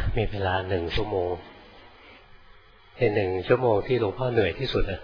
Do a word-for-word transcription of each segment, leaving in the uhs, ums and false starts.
มีเวลาหนึ่งชั่วโมงเป็นหนึ่งชั่วโมงที่หลวงพ่อเหนื่อยที่สุดนะ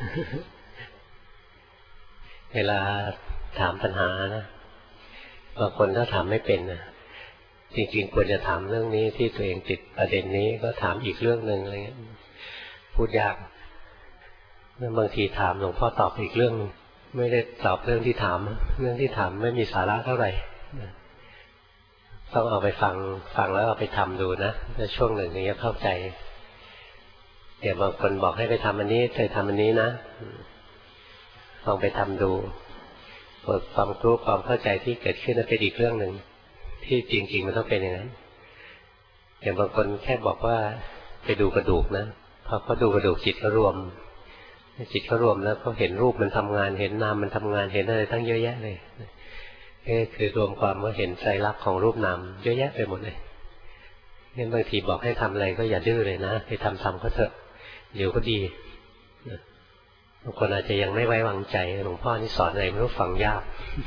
เวลาถามปัญหานะบางคนถ้าถามไม่เป็นนะจริงๆควรจะถามเรื่องนี้ที่ตัวเองติดประเด็นนี้ก็ถามอีกเรื่องหนึ่งอะไรเงี้ยพูดยากแล้วบางทีถามหลวงพ่อตอบอีกเรื่องไม่ได้ตอบเรื่องที่ถามเรื่องที่ถามไม่มีสาระเท่าไหร่ต้องเอาไปฟังฟังแล้วเอาไปทำดูนะถ้าช่วงหนึ่งถึงจะเข้าใจเดี๋ยวบางคนบอกให้ไปทำอันนี้ไปทำอันนี้นะลองไปทำดูเปิดความรู้ความเข้าใจที่เกิดขึ้นนั้นเป็นอีกเรื่องหนึ่งที่จริงๆมันต้องเป็นอย่างนั้นอย่างบางคนแค่บอกว่าไปดูกระดูกนะพอเขาดูกระดูกจิตก็รวมจิตเขารวมแล้วเขาเห็นรูปมันทำงานเห็นนามมันทำงานเห็นอะไรตั้งเยอะแยะเลยนี่คือรวมความว่าเห็นไตรลักษณ์ของรูปนามเยอะแยะไปหมดเลยงั้นบางทีบอกให้ทำอะไรก็อย่าดื้อเลยนะไปทำทำก็เถอะเดี๋ยวก็ดีบางคนอาจจะยังไม่ไว้วางใจหลวงพ่อนี่สอนอะไรไม่รู้ฟังยาก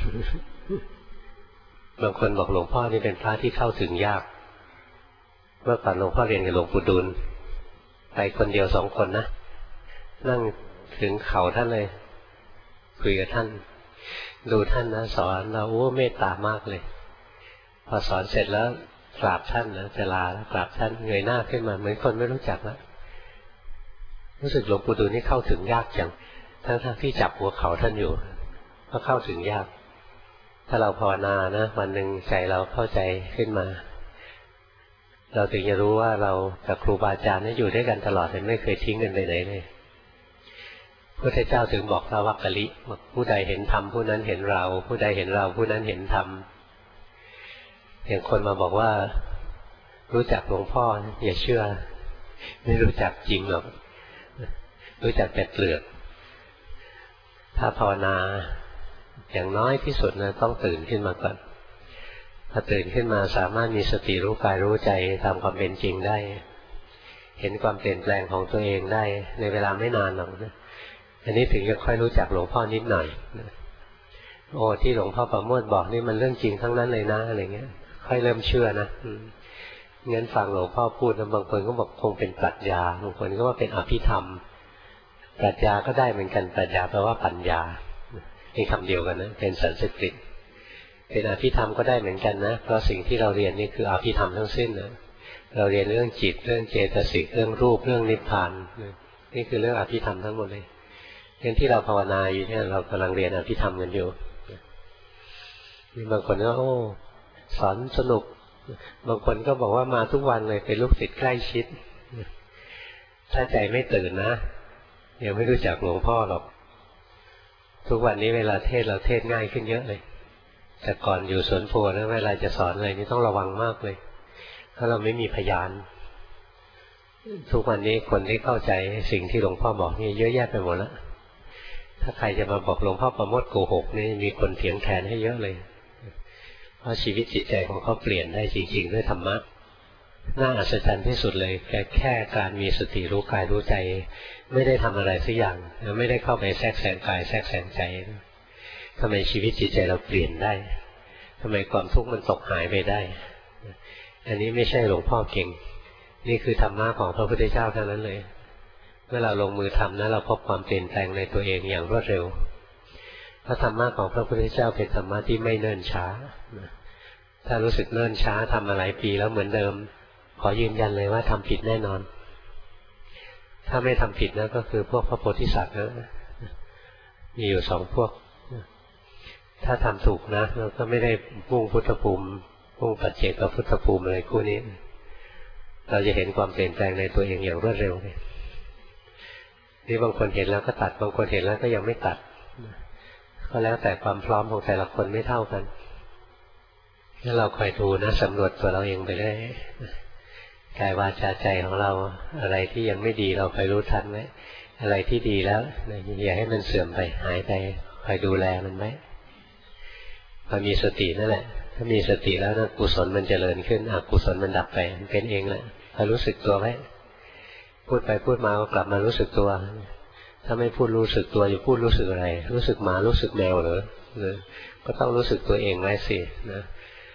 บางคนบอกหลวงพ่อนี่เป็นพระที่เข้าถึงยากเมื่อก่อนหลวงพ่อเรียนกับหลวงปู่ดูลไปคนเดียวสองคนนะนั่งถึงเข่าท่านเลยคุยกับท่านดูท่านนะสอนเราโอ้เมตตามากเลยพอสอนเสร็จแล้วกราบท่านนะจะลาแล้วกราบท่านเงยหน้าขึ้นมาเหมือนคนไม่รู้จักแล้วรู้สึกหลวงปู่ดูลนี่เข้าถึงยากจังทั้งๆที่จับหัวเข่าท่านอยู่ก็เข้าถึงยากถ้าเราภาวนานะวันหนึ่งใจเราเข้าใจขึ้นมาเราถึงจะรู้ว่าเรากับครูบาอาจารย์นี่อยู่ด้วยกันตลอดไม่เคยทิ้งกันไปไหนเลยพระพุทธเจ้าถึงบอกพระวักกะลิบอกผู้ใดเห็นธรรมผู้นั้นเห็นเราผู้ใดเห็นเราผู้นั้นเห็นธรรมอย่างคนมาบอกว่ารู้จักหลวงพ่ออย่าเชื่อไม่รู้จักจริงหรอกรู้จักแต่เปลือกถ้าภาวนาอย่างน้อยที่สุดนะต้องตื่นขึ้นมาก่อนพอตื่นขึ้นมาสามารถมีสติรู้กายรู้ใจตามความเป็นจริงได้เห็นความเปลี่ยนแปลงของตัวเองได้ในเวลาไม่นานหรอกนะอันนี้ถึงจะค่อยรู้จักหลวงพ่อนิดหน่อยโอ้ที่หลวงพ่อประโมทบอกนี่มันเรื่องจริงทั้งนั้นเลยนะอะไรเงี้ยค่อยเริ่มเชื่อนะงั้นฟังหลวงพ่อพูดนะบางคนก็บอกคงเป็นปรัชญาบางคนก็ว่าเป็นอภิธรรมปรัชญาก็ได้เหมือนกันปรัชญาแปลว่าปัญญาเป็นคำเดียวกันนะเป็นสันสกฤตเป็นอภิธรรมก็ได้เหมือนกันนะเพราะสิ่งที่เราเรียนนี่คืออภิธรรมทั้งสิ้นนะเราเรียนเรื่องจิตเรื่องเจตสิกเรื่องรูปเรื่องนิพพานนี่คือเรื่องอภิธรรมทั้งหมดเลยเรื่องที่เราภาวนาอยู่เนี่ยเรากำลังเรียนอภิธรรมกันอยู่มีบางคนก็โอ้สอนสนุกบางคนก็บอกว่ามาทุกวันเลยเป็นลูกศิษย์ใกล้ชิดถ้าใจไม่ตื่นนะยังไม่รู้จักหลวงพ่อหรอกทุกวันนี้เวลาเทศเราเทศง่ายขึ้นเยอะเลยแต่ก่อนอยู่สวนโพนะเวลาจะสอนอะไรนี่ต้องระวังมากเลยถ้าเราไม่มีพยานทุกวันนี้คนที่เข้าใจสิ่งที่หลวงพ่อบอกนี่เยอะแยะไปหมดแล้วถ้าใครจะมาบอกหลวงพ่อประโมทโกหกนี่มีคนเถียงแทนให้เยอะเลยเพราะชีวิตจิตใจของเขาเปลี่ยนได้จริงๆด้วยธรรมะน่าอัศจรรย์ที่สุดเลยแค่แค่การมีสติรู้กายรู้ใจไม่ได้ทำอะไรสักอย่างไม่ได้เข้าไปแทรกแซงกายแทรกแซงใจทำไมชีวิตจิตใจเราเปลี่ยนได้ทำไมความทุกข์มันตกหายไปได้อันนี้ไม่ใช่หลวงพ่อเก่งนี่คือธรรมะของพระพุทธเจ้าเท่านั้นเลยเมื่อเราลงมือทำนะเราพบความเปลี่ยนแปลงในตัวเองอย่างรวดเร็วพระธรรมะของพระพุทธเจ้าเป็นธรรมะที่ไม่เนิ่นช้าถ้ารู้สึกเนิ่นช้าทำมาหลายปีแล้วเหมือนเดิมขอยืนยันเลยว่าทำผิดแน่นอนถ้าไม่ทำผิดนะก็คือพวกพระโพธิสัตว์นะมีอยู่สองพวกถ้าทำถูกนะเราก็ไม่ได้มุ่งพุทธภูมิมุ่งปัจเจกพุทธภูมิอะไรคู่นี้เราจะเห็นความเปลี่ยนแปลงในตัวเองอย่างรวดเร็วเลยนี่บางคนเห็นแล้วก็ตัดบางคนเห็นแล้วก็ยังไม่ตัดก็แล้วแต่ความพร้อมของแต่ละคนไม่เท่ากันถ้าเราคอยดูนะสำรวจตัวเราเองไปเรื่อยกายวาจาใจของเราอะไรที่ยังไม่ดีเราคอยรู้ทันไว้อะไรที่ดีแล้วอย่าให้มันเสื่อมไปหายไปคอยดูแลมันไว้พอมีสตินั่นแหละถ้ามีสติแล้วนะกุศลมันเจริญขึ้นอกุศลมันดับไปมันเป็นเองแหละคอยรู้สึกตัวไว้พูดไปพูดมาก็กลับมารู้สึกตัวถ้าไม่พูดรู้สึกตัวจะพูดรู้สึกอะไรรู้สึกหมารู้สึกแมวเหรอก็ต้องรู้สึกตัวเองไว้สินะ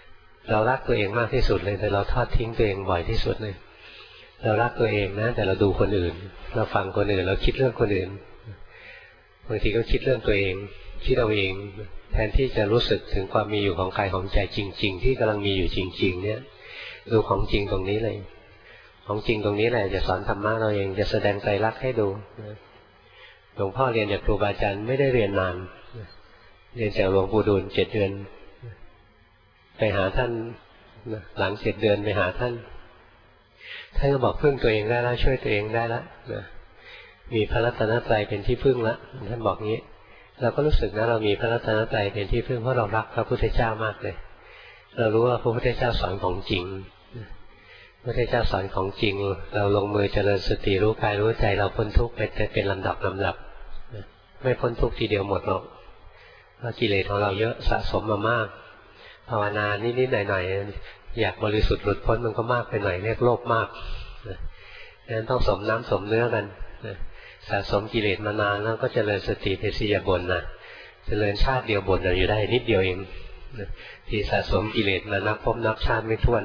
เรารักตัวเองมากที่สุดเลยแต่เราทอดทิ้งตัวเองบ่อยที่สุดเลยเรารักตัวเองนะแต่เราดูคนอื่นเราฟังคนอื่นเราคิดเรื่องคนอื่นบางทีก็คิดเรื่องตัวเองคิดเอาเองแทนที่จะรู้สึกถึงความมีอยู่ของกายของใจจริงๆที่กำลังมีอยู่จริงๆเนี่ยดูของจริงตรงนี้เลยของจริงตรงนี้แหละจะสอนธรรมะเราเองจะแสดงไตรลักษณ์ให้ดูหลวงพ่อเรียนจากครูบาอาจารย์ไม่ได้เรียนนานเรียนจากหลวงปู่ดูลเจ็ดเดือนไปหาท่านหลังเจ็ดเดือนไปหาท่านท่านก็บอกพึ่งตัวเองได้แล้วช่วยตัวเองได้แล้วนะมีพระรัตนตรัยเป็นที่พึ่งแล้วท่านบอกงี้เราก็รู้สึกนะเรามีพระรัตนตรัยเป็นที่พึ่งเพราะเรารักพระพุทธเจ้ามากเลยเรารู้ว่าพระพุทธเจ้าสอนของจริงพระพุทธเจ้าสอนของจริงเราลงมือเจริญสติรู้กายรู้ใจเราพ้นทุกข์ไปเป็นลำดับลำดับไม่พ้นทุกข์ทีเดียวหมดหรอกเพราะกิเลสของเราเยอะสะสมมามากภาวนานิดๆหน่อยๆอยากบริสุทธิ์หลุดพ้นมันก็มากไปหน่อยเรียกโลภมากดังนั้นต้องสมน้ำสมเนื้อกันสะสมกิเลสมานานแล้วก็เจริญสติเป็นสิยาบนนะเจริญชาติเดียวบนเราอยู่ได้นิดเดียวเองที่สะสมกิเลสมานับพบนับชาติไม่ถ้วน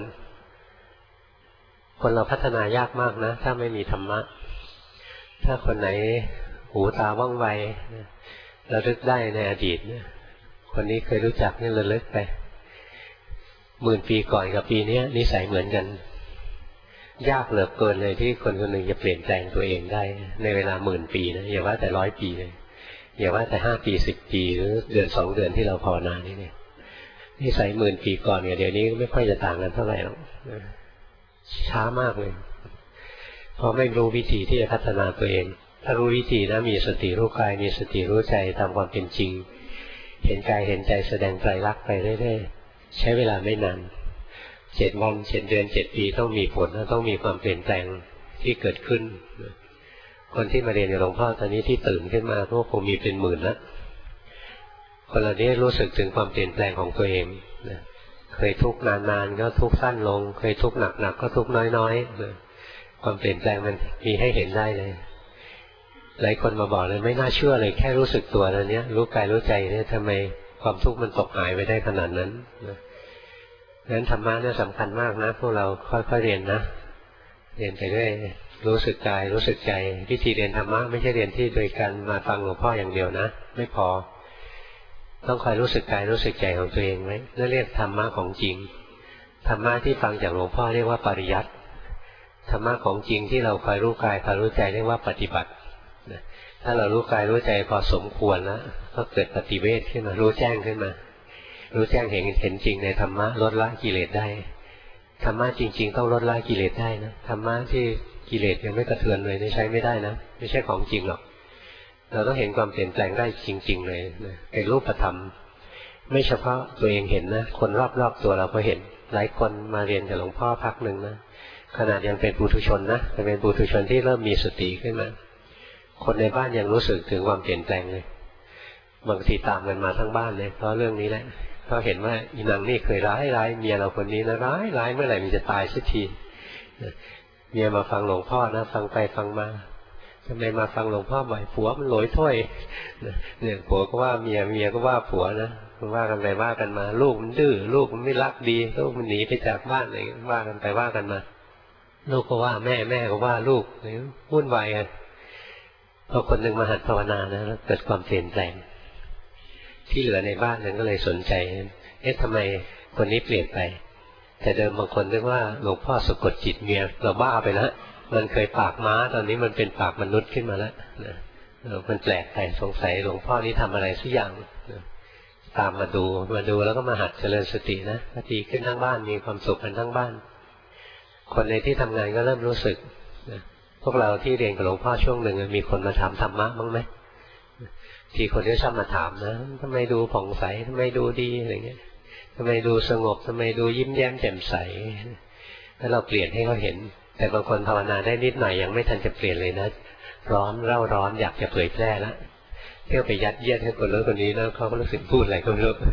คนเราพัฒนายากมากนะถ้าไม่มีธรรมะถ้าคนไหนหูตาว่องไวระลึกได้ในอดีตคนนี้เคยรู้จักนี่ระลึกไปหมื่นปีก่อนกับปีนี้นิสัยเหมือนกันยากเหลือเกินเลยที่คนคนหนึ่งจะเปลี่ยนแปลงตัวเองได้ในเวลาหมื่นปีนะอย่าว่าแต่ร้อยปีเลยอย่าว่าแต่ห้าปีสิบปีหรือเดือนสองเดือนที่เราภาวนานี่เนี่ยนิสัยหมื่นปีก่อนกับเดี๋ยวนี้ไม่ค่อยจะต่างกันเท่าไหร่หรอกช้ามากเลยเพราะไม่รู้วิธีที่จะพัฒนาตัวเองถ้ารู้วิธีนะมีสติรู้กายมีสติรู้ใจตามความเป็นจริงเห็นกายเห็นใจแสดงไตรลักษณ์ไปเรื่อยๆใช้เวลาไม่นานเจ็ดวันเจ็ดเดือนเจ็ดปีต้องมีผลต้องมีความเปลี่ยนแปลงที่เกิดขึ้นคนที่มาเรียนกับหลวงพ่อตอนนี้ที่ตื่นขึ้นมาก็คงมีเป็นหมื่นแล้วคนเหล่านี้รู้สึกถึงความเปลี่ยนแปลงของตัวเองเคยทุกข์นานๆก็ทุกข์สั้นลงเคยทุกข์หนักๆก็ทุกข์น้อยๆความเปลี่ยนแปลงมันมีให้เห็นได้เลยหลายคนมาบอกเลยไม่น่าเชื่อเลยแค่รู้สึกตัวนั้นเนี้ยรู้กายรู้ใจเนี่ยทำไมความทุกข์มันตกหายไปได้ขนาดนั้นงั้นธรรมะเนี่ยสำคัญมากนะพวกเราค่อยๆเรียนนะเรียนไปเรื่อยรู้สึกกายรู้สึกใจวิธีเรียนธรรมะไม่ใช่เรียนที่โดยการมาฟังหลวงพ่ออย่างเดียวนะไม่พอต้องคอยรู้สึกกายรู้สึกใจของตัวเองไหมนั่นเรียกธรรมะของจริงธรรมะที่ฟังจากหลวงพ่อเรียกว่าปริยัติธรรมะของจริงที่เราคอยรู้กายคอยรู้ใจเรียกว่าปฏิบัติถ้าเรารู้กายรู้ใจพอสมควรแล้วก็เกิดปฏิเวทขึ้นมารู้แจ้งขึ้นมารู้แจ้งเห็นเห็นจริงในธรรมะลดละกิเลสได้ธรรมะจริงๆต้องลดละกิเลสได้นะธรรมะที่กิเลสยังไม่กระเทือนเลยนี่ใช้ไม่ได้นะไม่ใช่ของจริงหรอกเราต้องเห็นความเปลี่ยนแปลงได้จริงๆเลยนะเป็นรูปธรรมไม่เฉพาะตัวเองเห็นนะคนรอบๆตัวเราก็เห็นหลายคนมาเรียนกับหลวงพ่อพักหนึ่งนะขนาดยังเป็นปุถุชนนะแต่เป็นปุถุชนที่เริ่มมีสติขึ้นมาคนในบ้านยังรู้สึกถึงความเปลี่ยนแปลงเลยบางทีตามกันมาทั้งบ้านเลยเพราะเรื่องนี้แหละเขาเห็นว่าอีนางนี่เคยร้ายร้ายเมียเราคนนี้นะร้ายร้ายเมื่อไหร่มันจะตายสักทีเมียมาฟังหลวงพ่อนะฟังไปฟังมาทำไมมาฟังหลวงพ่อบ่อยผัวมันโหลอยถ้วยเนี่ยผัวก็ว่าเมียเมียก็ว่าผัวนะว่ากันไปว่ากันมาลูกมันดื้อลูกมันไม่รักดีลูกมันหนีไปจากบ้านอะไรว่ากันไปว่ากันมาลูกก็ว่าแม่แม่ก็ว่าลูกวุ่นวายกันพอคนหนึ่งมาหัดภาวนานะแล้วเกิดความเปลี่ยนแปลงที่เหลือในบ้านนั้นก็เลยสนใจเอ๊ะทำไมคนนี้เปลี่ยนไปแต่เดิมบางคนนึกว่าหลวงพ่อสะกดจิตเมียเราบ้าไปแล้วมันเคยปากม้าตอนนี้มันเป็นปากมนุษย์ขึ้นมาแล้วนะมันแปลกไปสงสัยหลวงพ่อนี้ทำอะไรสักอย่างนะตามมาดูมาดูแล้วก็มาหัดเจริญสตินะสติขึ้นทั้งบ้านมีความสุขกันทั้งบ้านคนในที่ทำงานก็เริ่มรู้สึกนะพวกเราที่เรียนกับหลวงพ่อช่วงหนึ่งมีคนมาถามธรรมะบ้างไหมทีคนที่ชอบมาถามนะทำไมดูผ่องใสทำไมดูดีอะไรเงี้ยทำไมดูสงบทำไมดูยิ้มแย้มแจ่มใสแล้วเราเปลี่ยนให้เขาเห็นแต่บางคนภาวนาได้นิดหน่อยยังไม่ทันจะเปลี่ยนเลยนะร้อนเร่าร้อนอยากจะเผยแพร่แล้วเที่ยวไปยัดเยียดให้คนนู้นคนนี้แล้วเขาก็รู้สึกพูดอะไรก็ไม่รู้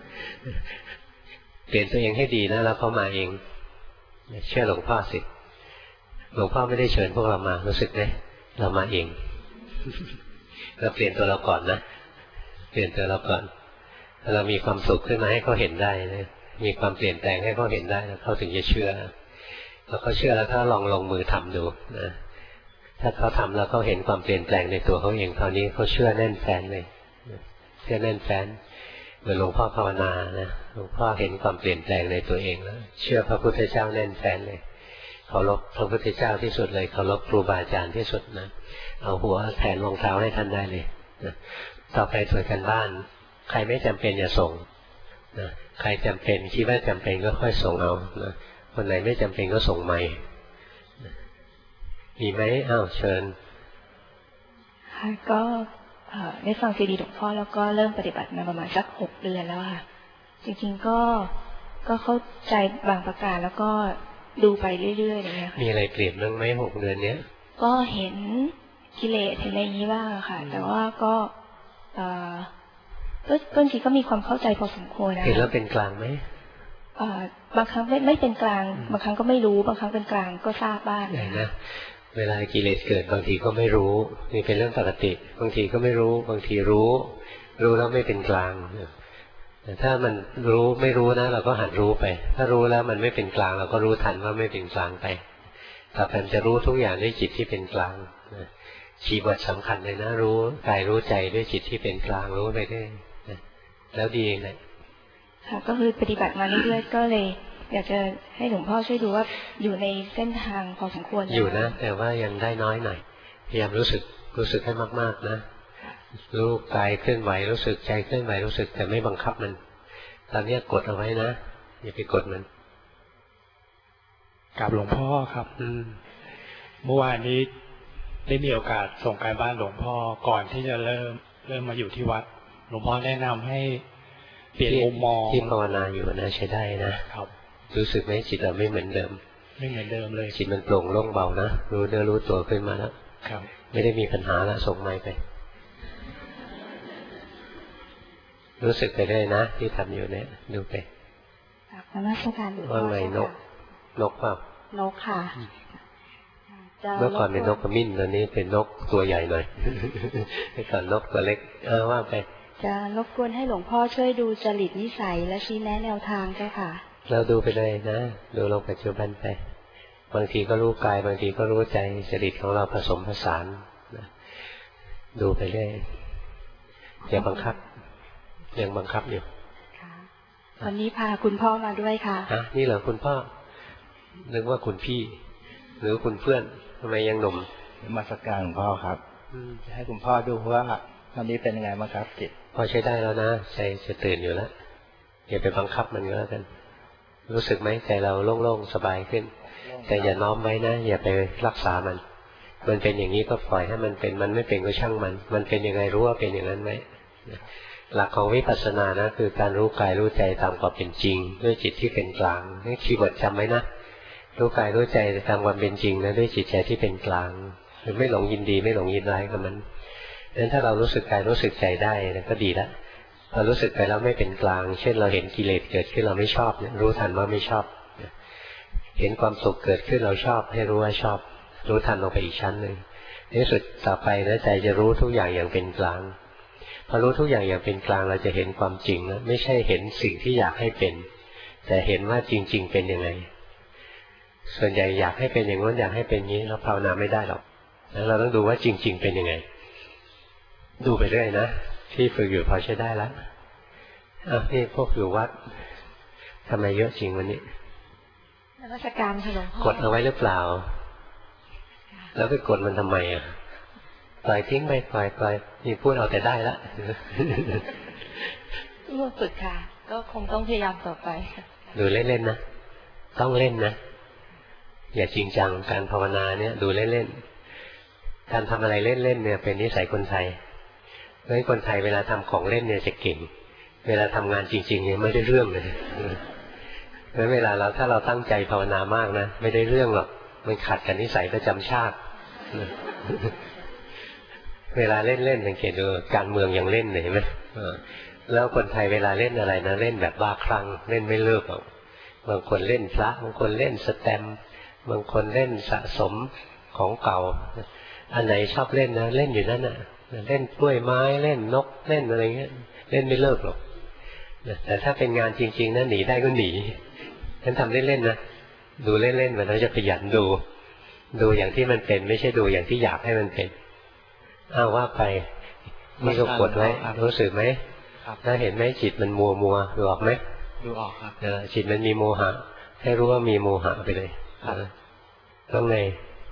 เปลี่ยนตัวเองให้ดีนะแล้วเขามาเองเชื่อหลวงพ่อสิหลวงพ่อไม่ได้เชิญพวกเรามารู้สึกไหมเรามาเองเราเปลี่ยนตัวเราก่อนนะเปลี่ยนตัวเราก่อนเรามีความสุขขึ้นมาให้เขาเห็นได้นะมีความเปลี่ยนแปลงให้เขาเห็นได้แล้วเขาถึงจะเชื่อแล้วเขาเชื่อแล้วถ้าลองลงมือทำดูนะถ้าเขาทำแล้วเขาเห็นความเปลี่ยนแปลงในตัวเขาเองคราวนี้เขาเชื่อแน่นแฟ้นเลยเชื่อแน่นแฟ้นเหมือนหลวงพ่อภาวนานะหลวงพ่อเห็นความเปลี่ยนแปลงในตัวเองแล้วเชื่อพระพุทธเจ้าแน่นแฟ้นเลยเคารพพระพุทธเจ้าที่สุดเลยเคารพครูบาอาจารย์ที่สุดนะเอาหัวแทนรองเท้าให้ท่านได้เลยนะต่อไปตรวจกันบ้านใครไม่จำเป็นอย่าส่งนะใครจำเป็นคิดว่าจำเป็นก็ค่อยส่งเอานะคนไหนไม่จำเป็นก็ส่งใหม่มีไหมอ้าวเชิญค่ะก็ได้ฟังซีดีหลวงพ่อแล้วก็เริ่มปฏิบัติมาประมาณสักหกเดือนแล้วค่ะจริงๆก็ก็เข้าใจบางประการแล้วก็ดูไปเรื่อยๆอย่างเงี้ยค่ะมีอะไรเปลี่ยนบ้างไหมหกเดือนเนี้ยก็เห็นกิเลสเห็นอะไรอย่างนี้บ้างค่ะแต่ว่าก็เอ่อก็บางทีก็มีความเข้าใจพอสมควรนะเห็นแล้วเป็นกลางไหมบางครั้งไม่ไม่เป็นกลางบางครั้งก็ไม่รู้บางครั้งเป็นกลางก็ทราบบ้างนะเวลากิเลสเกิดบางทีก็ไม่รู้นี่เป็นเรื่องปกติบางทีก็ไม่รู้บางทีรู้รู้แล้วไม่เป็นกลางแต่ถ้ามันรู้ไม่รู้นะเราก็หัดรู้ไปถ้ารู้แล้วมันไม่เป็นกลางเราก็รู้ทันว่าไม่เป็นกลางไปต่อไปจะรู้ทุกอย่างด้วยจิตที่เป็นกลางชีวิตสำคัญเลยนะรู้กายรู้ใจด้วยจิตที่เป็นกลางรู้ไปได้แล้วดีเองเลยค่ะก็คือปฏิบัติมาเรื่อยๆก็เลยอยากจะให้หลวงพ่อช่วยดูว่าอยู่ในเส้นทางพอสมควรอยู่นะแต่ว่ายังได้น้อยหน่อยพยายามรู้สึกรู้สึกให้มากๆนะรู้กายเคลื่อนไหวรู้สึกใจเคลื่อนไหวรู้สึกแต่ไม่บังคับมันตอนนี้กดเอาไว้นะอย่าไปกดมันกับหลวงพ่อครับเมื่อวานนี้ได้มีโอกาสส่งการบ้านหลวงพ่อก่อนที่จะเริ่มเริ่มมาอยู่ที่วัดหลวงพ่อแนะนำให้เปลี่ยนมุมมองที่ภาวนาอยู่นะใช้ได้นะครับรู้สึกไหมจิตเราไม่เหมือนเดิมไม่เหมือนเดิมเลยจิตมันโปร่งโล่งเบานะรู้เนื้อรู้ตัวขึ้นมาแล้วครับไม่ได้มีปัญหาละส่งไม้ไปรู้สึกไปได้นะที่ทำอยู่เนี่ยดูไปนมัสการหลวงพ่อว่าไงนกนกเปล่านกค่ะเมื่อก่อนเป็นนกกระมิ้นตอนนี้เป็นนกตัวใหญ่หน่อยเมื่อก่อนนกตัวเล็กเออว่าไปจะรบกวนให้หลวงพ่อช่วยดูจริตนิสัยและชี้แนะแนวทางเจ้าค่ะเราดูไปเลยนะดูลงปัจจุบันไปบางทีก็รู้กายบางทีก็รู้ใจจริตของเราผสมผสานนะดูไปเรื่อยอย่าบังคับยังบังคับอยู่วันนี้พาคุณพ่อมาด้วยค่ะฮะนี่เหรอคุณพ่อนึกว่าคุณพี่หรือคุณเพื่อนทำไมยังหนุ่มมาสักการหลวงพ่อครับจะให้คุณพ่อดูว่าตอนนี้เป็นยังไงบ้างครับจิตพอใช้ได้แล้วนะใจจะตื่นอยู่แล้วอย่าไปบังคับมันก็แล้วกันรู้สึกไหมใจเราโล่งๆสบายขึ้นแต่อย่าน้อมไว้นะอย่าไปรักษามันมันเป็นอย่างนี้ก็ปล่อยให้มันเป็นมันไม่เป็นก็ช่างมันมันเป็นยังไงรู้ว่าเป็นอย่างนั้นไหมหลักของวิปัสสนานะคือการรู้กายรู้ใจตามความเป็นจริงด้วยจิตที่เป็นกลางนี่คีย์เวิร์ดจำไว้นะรู้กายรู้ใจตามความเป็นจริงนะด้วยจิตใจที่เป็นกลางคือไม่หลงยินดีไม่หลงยินร้ายกับมันดังนั้นถ้าเรารู้สึกกายรู้สึกใจได้ก็ดีละพอรู้สึกไปแล้วไม่เป็นกลางเช่นเราเห็นกิเลสเกิดขึ้นเราไม่ชอบเนี่ยรู้ทันว่าไม่ชอบเห็นความสุขเกิดขึ้นเราชอบให้รู้ว่าชอบรู้ทันลงไปอีกชั้นหนึ่งในที่สุดต่อไปนะใจจะรู้ทุกอย่างอย่างเป็นกลางพอรู้ทุกอย่างอย่างเป็นกลางเราจะเห็นความจริงนะไม่ใช่เห็นสิ่งที่อยากให้เป็นแต่เห็นว่าจริงๆเป็นยังไงส่วนใหญ่อยากให้เป็นอย่างนั้นอยากให้เป็นอย่างนี้เราภาวนาไม่ได้หรอกแล้วเราต้องดูว่าจริงๆเป็นยังไงดูไปเรื่อยนะที่ฝึกอยู่พอใช้ได้แล้วอ่ะนี่พวกอยู่วัดทำไมเยอะจริงวันนี้นมัสการค่ะหลวงพ่อกดเอาไว้หรือเปล่าแล้วไปกดมันทำไมอ่ะปล่อยทิ้งไปปล่อยปล่อยนี่พูดเอาแต่ได้ละเมื่อฝึกค่ะก็คงต้องพยายามต่อไปดูเล่นๆนะต้องเล่นนะอย่าจริงจังการภาวนาเนี่ยดูเล่นๆการทำอะไรเล่นๆเนี่ยเป็นนิสัยคนไทยเพราะฉะนั้นคนไทยเวลาทำของเล่นเนี่ยจะเก่งเวลาทำงานจริงๆเนี่ยไม่ได้เรื่องเลยเพราะฉะนั้นเวลาเราถ้าเราตั้งใจภาวนามากนะไม่ได้เรื่องหรอกมันขัดกับนิสัยประจำชาติเวลาเล่นๆสังเกตดูการเมืองยังเล่นเลยเห็นไหมแล้วคนไทยเวลาเล่นอะไรนะเล่นแบบบ้าคลั่งเล่นไม่เลิกหรอกบางคนเล่นพระบางคนเล่นสแตมป์บางคนเล่นสะสมของเก่าอันไหนชอบเล่นนะเล่นอยู่นั่นน่ะเล่นกล้วยไม้เล่นนกเล่นอะไรเงี้ยเล่นไม่เลิกหรอกแต่ถ้าเป็นงานจริงๆนะหนีได้ก็หนีฉันทำเล่นๆนะดูเล่นๆมันแล้วจะขยันดูดูอย่างที่มันเป็นไม่ใช่ดูอย่างที่อยากให้มันเป็นอ้าวว่าไปนี่ก็กดไว้รู้สึกไหมถ้าเห็นไหมจิตมันมัวมัวดูออกไหมดูออกครับเออจิตมันมีโมหะให้รู้ว่ามีโมหะไปเลยต้องไง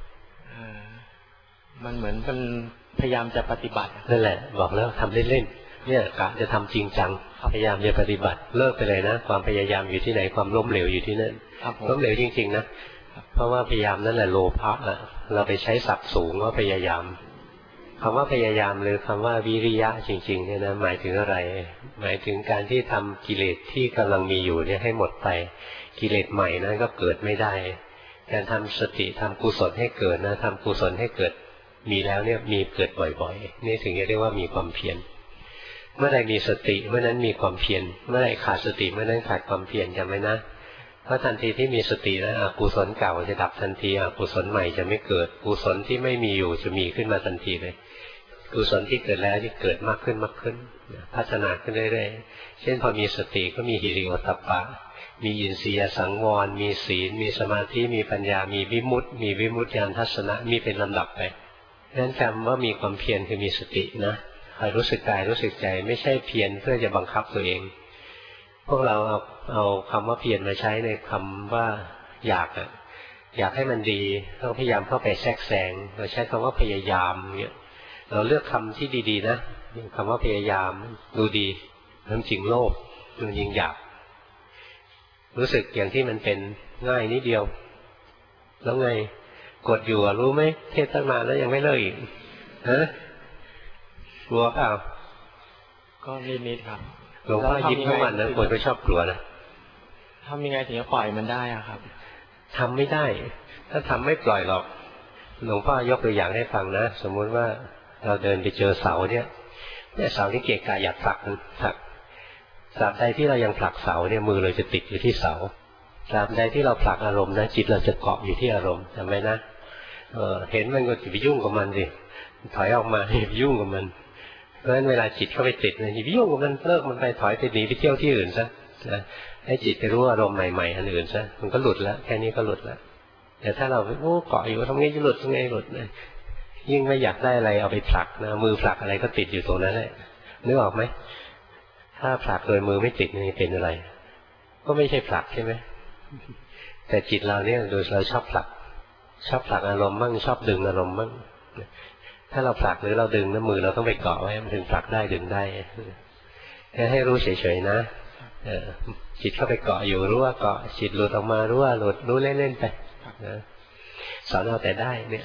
มันเหมือนมันพยายามจะปฏิบัตินั่นแหละบอกแล้วทำเล่นๆเนี่ยกะจะทำจริงจังพยายามจะปฏิบัติเลิกไปเลยนะความพยายามอยู่ที่ไหนความล้มเหลวอยู่ที่นั่นล้มเหลวจริงๆนะเพราะว่าพยายามนั่นแหละโลภะอ่ะเราไปใช้ศัพท์สูงว่าพยายามคำว่าพยายามหรือคำว่าวิริยะจริงๆเนี่ยนะหมายถึงอะไรหมายถึงการที่ทำกิเลสที่กำลังมีอยู่เนี่ยให้หมดไปกิเลสใหม่นั้นก็เกิดไม่ได้การทำสติทำกุศลให้เกิดนะทำกุศลให้เกิดมีแล้วเนี่ยมีเกิดบ่อยๆนี่ถึงจะเรียกว่ามีความเพียรเมื่อไรมีสติเมื่อนั้นมีความเพียรเมื่อไรขาดสติเมื่อนั้นขาดความเพียรจำไว้นะเพราะทันทีที่มีสติแล้วอกุศลเก่าจะดับทันทีอกุศลใหม่จะไม่เกิดกุศลที่ไม่มีอยู่จะมีขึ้นมาทันทีเลยกุศลที่เกิดแล้วที่เกิดมากขึ้นมากขึ้นพัฒนาขึ้นเรื่อยๆเช่นพอมีสติก็มีหิริโอตตัปปะมีอินทรียสังวรมีศีลมีสมาธิมีปัญญามีวิมุตติมีวิมุตติญาณทัศนะมีเป็นลำดับไปนั้นคำว่ามีความเพียรคือมีสตินะคอยรู้สึกกายรู้สึกใจไม่ใช่เพียรเพื่อจะบังคับตัวเองพวกเราเอาเอาคำว่าเพียรมาใช้ในคำว่าอยากอะอยากให้มันดีต้องพยายามเข้าไปแทรกแซงเราใช้คำว่าพยายามเนี่ยเราเลือกคำที่ดีๆนะคำว่าพยายามดูดีน้ำจริงโลภดูยิงอยากรู้สึกอย่างที่มันเป็นง่ายนิดเดียวแล้วไงกดอยู่รู้ไหมเทศตั้งนานแล้วยังไม่เลิกอีกฮะกลัวเปล่าก็นิดๆครับหลวงพ่อยิ้มทุกวันนะคนก็ชอบกลัวนะทำยังไงถึงจะปล่อยมันได้อะครับทำไม่ได้ถ้าทำไม่ปล่อยหรอกหลวงพ่อยกตัวอย่างให้ฟังนะสมมุติว่าเราเดินไปเจอเสาเนี่ยเนี่ยเสาที่เกะกะอยากผลักมันผลักตราบใดที่เรายังผลักเสาเนี่ยมือเราจะติดอยู่ที่เสาตราบใดที่เราผลักอารมณ์นะจิตเราจะเกาะอยู่ที่อารมณ์จำไว้นะเออเห็นมันก็จะไปยุ่งกับมันสิถอยออกมาอย่าไปยุ่งกับมันเพราะฉะนั้นเวลาจิตเข้าไปติดเนี่ยอย่าไปยุ่งกับมันเลิกมันไปถอยไปหนีไปเที่ยวที่อื่นซะนะให้จิตไปรู้อารมณ์ใหม่ๆอันอื่นซะมันก็หลุดแล้วแค่นี้ก็หลุดแล้วแต่ถ้าเราโอ้เกาะอยู่ทำไงจะหลุดทำไงหลุดนะยิ่งไม่อยากได้อะไรเอาไปผลักนะมือผลักอะไรก็ติดอยู่ตรงนั้นแหละนึกออกไหมถ้าผลักโดยมือไม่ติดนี่เป็นอะไรก็ไม่ใช่ผลักใช่ไหมแต่จิตเราเนี่ยโดยเราชอบผลักชอบผลักอารมณ์มั่งชอบดึงอารมณ์มั่งถ้าเราผลักหรือเราดึงน้ำมือเราต้องไปเกาะไว้มันถึงผลักได้ดึงได้แค่ให้รู้เฉยๆนะจิตเข้าไปเกาะอยู่รู้ว่าเกาะจิตหลุดออกมารู้ว่าหลุดรู้เล่นๆไปสอนเอาแต่ได้เนี่ย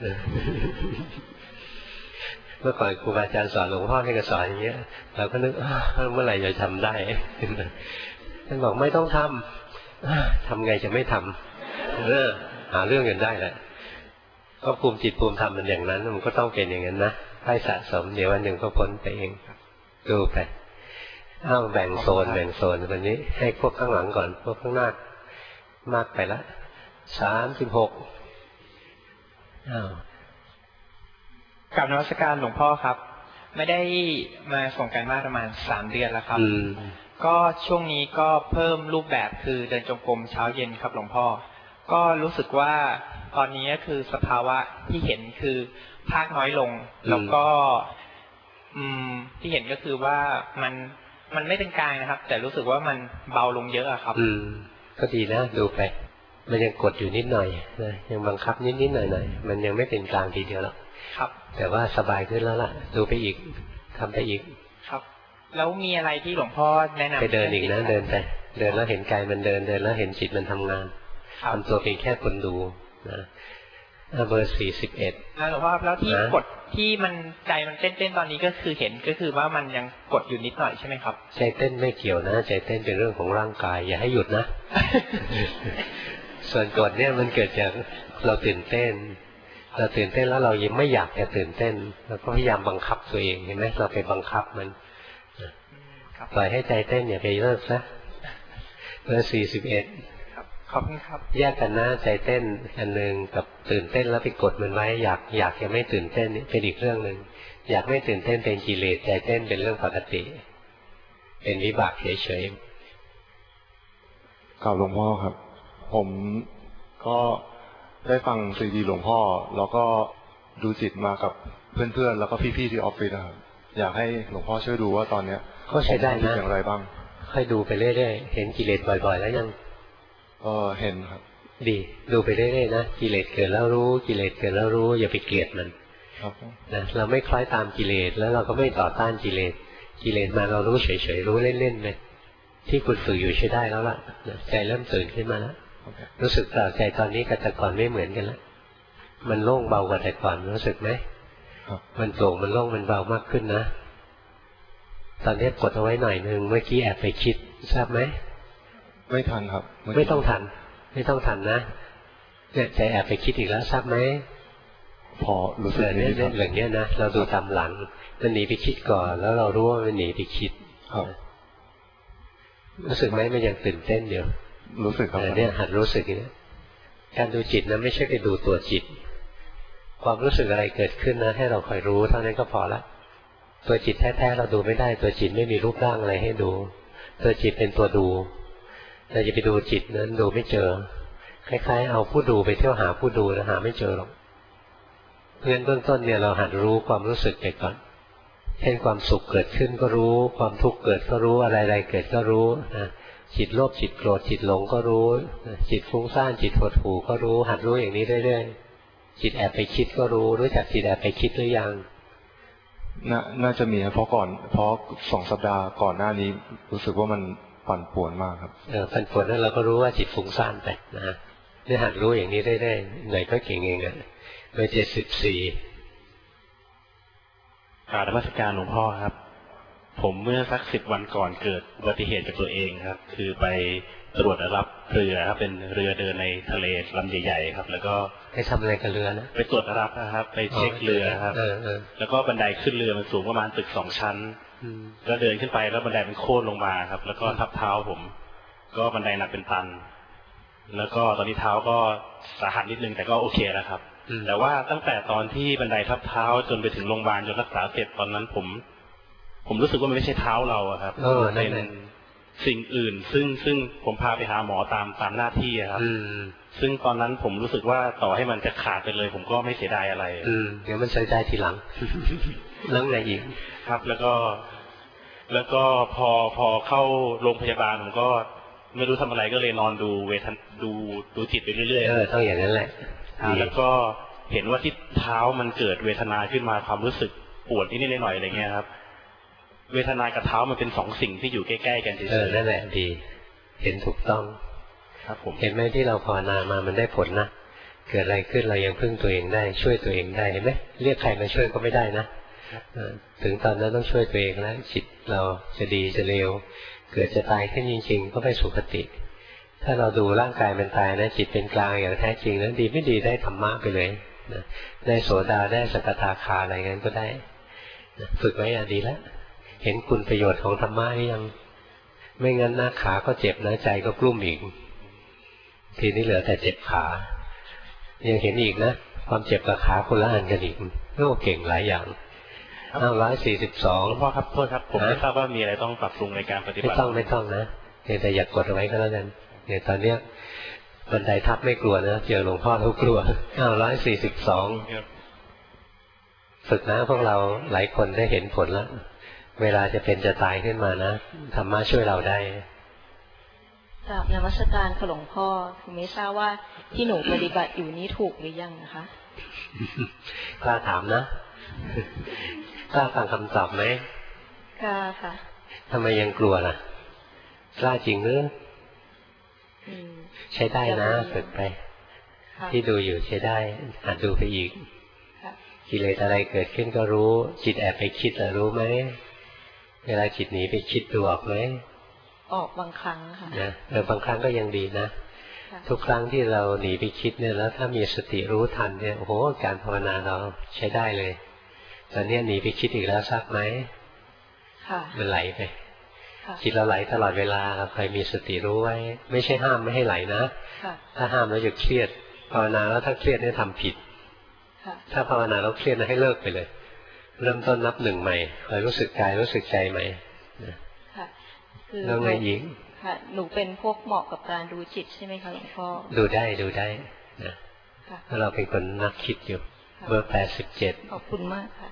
เมื่อก่อนครูบาอาจารย์สอนหลวงพ่อให้ก็สอนอย่างเงี้ยเราก็นึกเมื่อไหร่จะทำได้ท่านบอกไม่ต้องทำทำไงจะไม่ทำเออหาเรื่องกันได้แหละก็ภูมิจิตภูมิธรรมมันอย่างนั้นมันก็ต้องเป็นอย่างนั้นนะให้สะสมเดี๋ยววันหนึ่งก็พ้นไปเองดูไปอ้าวแบ่งโซนแบ่งโซนวันนี้ให้พวกข้างหลังก่อนพวกข้างหน้ามากไปละสามสิบหกอ้าวกราบนมัสการหลวงพ่อครับไม่ได้มาส่งการบ้านประมาณสามเดือนแล้วครับก็ช่วงนี้ก็เพิ่มรูปแบบคือเดินจงกรมเช้าเย็นครับหลวงพ่อก็รู้สึกว่าตอนนี้คือสภาวะที่เห็นคือภาคน้อยลงแล้วก็อืมที่เห็นก็คือว่ามันมันไม่เป็นกลางนะครับแต่รู้สึกว่ามันเบาลงเยอะครับอืมก็ดีนะดูไปมันยังกดอยู่นิดหน่อยนะยังบังคับนิดนิดหน่อยหน่อยมันยังไม่เป็นกลางทีเดียวหรอกครับแต่ว่าสบายขึ้นแล้วล่ะดูไปอีกทำไปอีกครับแล้วมีอะไรที่หลวงพ่อแนะนำไปเดินอีกนะเดินไปเดินแล้วเห็นกายมันเดินเดินแล้วเห็นจิตมันทำงานทำตัวเป็นแค่คนดูนะเบอร์สี่สิบเอ็ดหลวงพ่อแล้วที่กดที่มันใจมันเต้นเต้นตอนนี้ก็คือเห็นก็คือว่ามันยังกดอยู่นิดหน่อยใช่ไหมครับใจเต้นไม่เกี่ยวนะใจเต้นเป็นเรื่องของร่างกายอย่าให้หยุดนะ ส่วนกดเนี่ยมันเกิดจากเราตื่นเต้นเราตื่นเต้นแล้วเรายังไม่อยากจะตื่นเต้นเราก็พยายามบังคับตัวเองเห็นไหมเราไปบังคับมันปล่อยให้ใจเต้นอย่าไปเลิกซะเบอร์สี่สิบเอ็ดขอบคุณครับแยกกันนะใจเต้นอันหนึ่งกับตื่นเต้นแล้วไปกดมันไว้อยากอยากจะไม่ตื่นเต้นนี่เป็นอีกเรื่องหนึ่งอยากไม่ตื่นเต้นเป็นกิเลสใจเต้นเป็นเรื่องปกติเป็นวิบากเฉยๆกับหลวงพ่อครับผมก็ได้ฟังซีดีหลวงพ่อแล้วก็ดูจิตมากับเพื่อนๆแล้วก็พี่ๆที่ออฟฟิศนะครับอยากให้หลวงพ่อช่วยดูว่าตอนเนี้ยก็ใช้ได้นะอย่างไรบ้างค่อยดูไปเรื่อยๆเห็นกิเลสบ่อยๆแล้วยังเออเห็นครับดีดูไปเรื่อยๆนะกิเลสเกิดแล้วรู้กิเลสเกิดแล้วรู้อย่าไปเกลียดมันนะเราไม่คล้อยตามกิเลสแล้วเราก็ไม่ต่อต้านกิเลสกิเลสมาเรารู้เฉยๆรู้เล่นๆเลยที่คุณฝึกอยู่ใช้ได้แล้วล่ะใจเริ่มตื่นขึ้นมาแล้วรู้สึกต่อใจตอนนี้กับแต่ก่อนไม่เหมือนกันแล้วมันโล่งเบากว่าแต่ก่อนรู้สึกไหมมันโปร่งมันโล่งมันเบามากขึ้นนะตอนนี้กดเอาไว้หน่อยนึงเมื่อกี้แอบไปคิดทราบไหมไม่ทันครับไม่ต้องทันไม่ต้องทันนะเนี่ยใจแอบไปคิดอีกแล้วทราบไหมพอรู้สึกเนี่ยอย่างเงี้ยนะเราดูตามหลังมันหนีไปคิดก่อนแล้วเรารู้ว่ามันหนีไปคิดรู้สึกไหมมันยังตื่นเต้นอยู่รู้สึกครับเนี่ยหัดรู้สึกอย่างนี้การดูจิตนะไม่ใช่ไปดูตัวจิตความรู้สึกอะไรเกิดขึ้นนะให้เราคอยรู้เท่านั้นก็พอละตัวจิตแท้ๆเราดูไม่ได้ตัวจิตไม่มีรูปร่างอะไรให้ดูตัวจิตเป็นตัวดูเราจะไปดูจิตนั้นดูไม่เจอคล้ายๆเอาผู้ดูไปเที่ยวหาผู้ดูนะหาไม่เจอหรอกเพราะฉะนั้นเบื้องต้นเนี่ยเราหัดรู้ความรู้สึกไปก่อนเช่นความสุขเกิดขึ้นก็รู้ความทุกข์เกิดก็รู้อะไรๆเกิดก็รู้นะจิตโลภจิตโกรธจิตหลงก็รู้จิตฟุ้งซ่านจิตหดหู่ก็รู้หัดรู้อย่างนี้เรื่อยๆจิตแอบไปคิดก็รู้รู้จักจิตแอบไปคิดหรือยังน่าน่าจะมีครับเพราะก่อนเพราะสองสัปดาห์ก่อนหน้านี้รู้สึกว่ามันปั่นป่วนมากครับเออปั่นป่วนนั่นเราก็รู้ว่าจิตฟุ้งซ่านไปนะเนี่ยหัดรู้อย่างนี้เรื่อยๆหน่อยก็เก่งเองอ่ะเบอร์เจ็ดสิบสี่กราบนมัสการหลวงพ่อครับผมเมื่อสักสิบวันก่อนเกิดอุบัติเหตุกับตัวเองครับคือไปตรวจรับเรือครับเป็นเรือเดินในทะเลลำใหญ่ๆครับแล้วก็ไปทำอะไรกับเรือนะไปตรวจรับนะครับไปเช็คเรือครับแล้วก็บันไดขึ้นเรือมันสูงประมาณตึกสองชั้นแล้วเดินขึ้นไปแล้วบันไดมันโค่นลงมาครับแล้วก็ทับเท้าผมก็บันไดหนักเป็นตันแล้วก็ตอนนี้เท้าก็สาหัสนิดนึงแต่ก็โอเคแล้วครับแต่ว่าตั้งแต่ตอนที่บันไดทับเท้าจนไปถึงโรงพยาบาลจนรักษาเสร็จตอนนั้นผมผมรู้สึกว่ามันไม่ใช่เท้าเราครับเป็นสิ่งอื่นซึ่งซึ่งผมพาไปหาหมอตามตามหน้าที่ครับซึ่งตอนนั้นผมรู้สึกว่าต่อให้มันจะขาดไปเลยผมก็ไม่เสียดายอะไรเดี๋ยวมันเสียดายทีหลังแล้วไงอีกครับแล้วก็แล้วก็พอพอเข้าโรงพยาบาลผมก็ไม่รู้ทำอะไรก็เลยนอนดูเวทดูดูจิตไปเรื่อยๆเออต้องอย่างนั้นแหละแล้วก็เห็นว่าที่เท้ามันเกิดเวทนาขึ้นมาความรู้สึกปวดนิดๆหน่อยๆอะไรเงี้ยครับเวทนากับเท้ามันเป็นสองสิ่งที่อยู่ใกล้ๆกันเฉยๆเออนั่นแหละดีเห็นถูกต้องครับผมเห็นไหมที่เราภาวนามามันได้ผลนะเกิดอะไรขึ้นเรายังพึ่งตัวเองได้ช่วยตัวเองได้เห็นไหมเรียกใครมาช่วยก็ไม่ได้นะถึงตอนนั้นต้องช่วยตัวเองแล้วจิตเราจะดีจะเลวเกิดจะตายขึ้นจริงๆก็ไปสุคติถ้าเราดูร่างกายมันตายนะจิตเป็นกลางอย่างแท้จริงนั้นดีไม่ดีได้ธรรมะไปเลยได้โสดาได้สักทาคาอะไรงั้นก็ได้ฝึกไว้อ่ะดีแล้วเห็นคุณประโยชน์ของธรรมะหรือยังไม่งั้นหน้าขาก็เจ็บนะใจก็กลุ้มอีกทีนี้เหลือแต่เจ็บขายังเห็นอีกนะความเจ็บกับขาคนละอันกันอีกโอ้เก่งหลายอย่างอ้าวร้อยสี่สิบสองพ่อครับโทษครับผมไม่ทราบว่ามีอะไรต้องปรับปรุงในการปฏิบัติไม่ต้องไม่ต้องนะแต่อย่ากกดเอาไว้ก็แล้วกันเนี่ยตอนเนี้ยบันไดทับไม่กลัวนะเจอหลวงพ่อเขากลัวอ้าวร้อยสี่สิบสองฝึกนะพวกเราหลายคนได้เห็นผลแล้วเวลาจะเป็นจะตายขึ้นมานะธรรมะช่วยเราได้กราบนมัสการหลวงพ่อคือไม่ทราบว่าที่หนูปฏิบัติอยู่นี้ถูกหรือยังนะคะกล้าถามนะกล้าฟังคำตอบไหมกล้าค่ะทำไมยังกลัวล่ะกล้าจริงหรือใช้ได้นะฝึกไปที่ดูอยู่ใช้ได้หัดดูไปอีกกิเลสอะไรเกิดขึ้นก็รู้จิตแอบไปคิดแล้วรู้ไหมเวลาจิตหนีไปคิดดูออกไหมออกบางครั้งค่ะนะเออบางครั้งก็ยังดีนะทุกครั้งที่เราหนีไปคิดเนี่ยแล้วถ้ามีสติรู้ทันเนี่ยโอ้โหการภาวนาเราใช้ได้เลยตอนนี้หนีไปคิดอีกแล้วทราบไหมค่ะมันไหลไปจิตเราไหลตลอดเวลาเราคอยมีสติรู้ไว้ไม่ใช่ห้ามไม่ให้ไหลนะถ้าห้ามแล้วจะเครียดภาวนาแล้วถ้าเครียดเนี่ยทำผิดถ้าภาวนาแล้วเครียดนะให้เลิกไปเลยเริ่มต้นนับหนึ่งใหม่คอยรู้สึกกายรู้สึกใจใหม่ค่ะคือแล้วไงอีกค่ะหนูเป็นพวกเหมาะกับการดูจิตใช่ไหมคะหลวงพ่อดูได้ดูได้นะถ้าเราเป็นคนนักคิดอยู่เบอร์แปดสิบเจ็ดขอบคุณมากค่ะ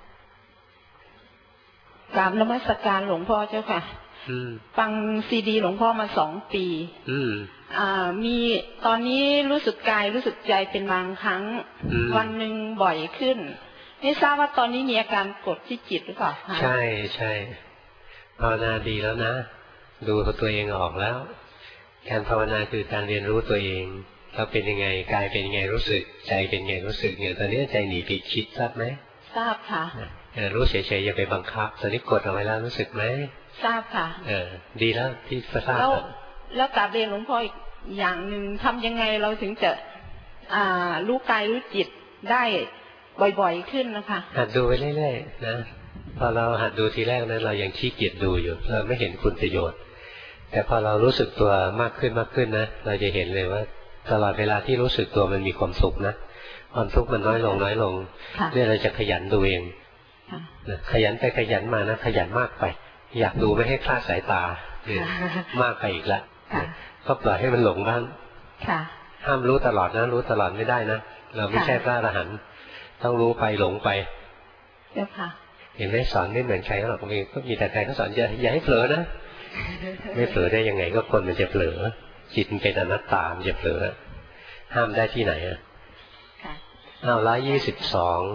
กราบนมัสการหลวงพ่อเจ้าค่ะฟังซีดีหลวงพ่อมาสองปีอ่ามีตอนนี้รู้สึกกายรู้สึกใจเป็นบางครั้งวันหนึ่งบ่อยขึ้นไม่ทราบว่าตอนนี้มีอาการกดที่จิตหรือเปล่าคะใช่ใช่ภาวนาดีแล้วนะดูตัวเองออกแล้วการภาวนาคือการเรียนรู้ตัวเองเราเป็นยังไงกายเป็นยังไงรู้สึกใจเป็นยังไงรู้สึกเนี่ยตอนนี้ใจหนีไปคิดทราบไหมทราบค่ะรู้เฉยๆอย่าไปบังคับตอนนี้กดเอาไว้แล้วรู้สึกไหมทราบค่ะเออดีแล้วที่ทราบแล้วแล้วกราบเรียนหลวงพ่ออีกอย่างหนึ่งทำยังไงเราถึงจะอ่ารู้กายรู้จิตได้บ่อยๆขึ้นนะคะหัดดูไปเรื่อยๆนะพอเราหัดดูทีแรกนั้นเรายังขี้เกียจดูอยู่เราไม่เห็นคุณประโยชน์แต่พอเรารู้สึกตัวมากขึ้นมากขึ้นนะเราจะเห็นเลยว่าตลอดเวลาที่รู้สึกตัวมันมีความสุขนะความทุกข์มันน้อยลงน้อยลงเนี่ยเราจะขยันดูเองขยันไปขยันมานะขยันมากไปอยากดูไม่ให้คลาดสายตามากไปอีกละก็ปล่อยให้มันหลงบ้างห้ามรู้ตลอดนะรู้ตลอดไม่ได้นะเราไม่ใช่พระอรหันต์ต้องรู้ไปหลงไปเห็นไหมสอนไม่เหมือนใครหรอกมีก็มีแต่ใครก็สอนอย่าอย่าให้เผลอนะไม่เผลอได้ยังไงก็คนมันจะเผลอจิตมันเป็นอนัตตามันจะเผลอห้ามได้ที่ไหนอ่ะอ้าวร้อยยี่สิบสอง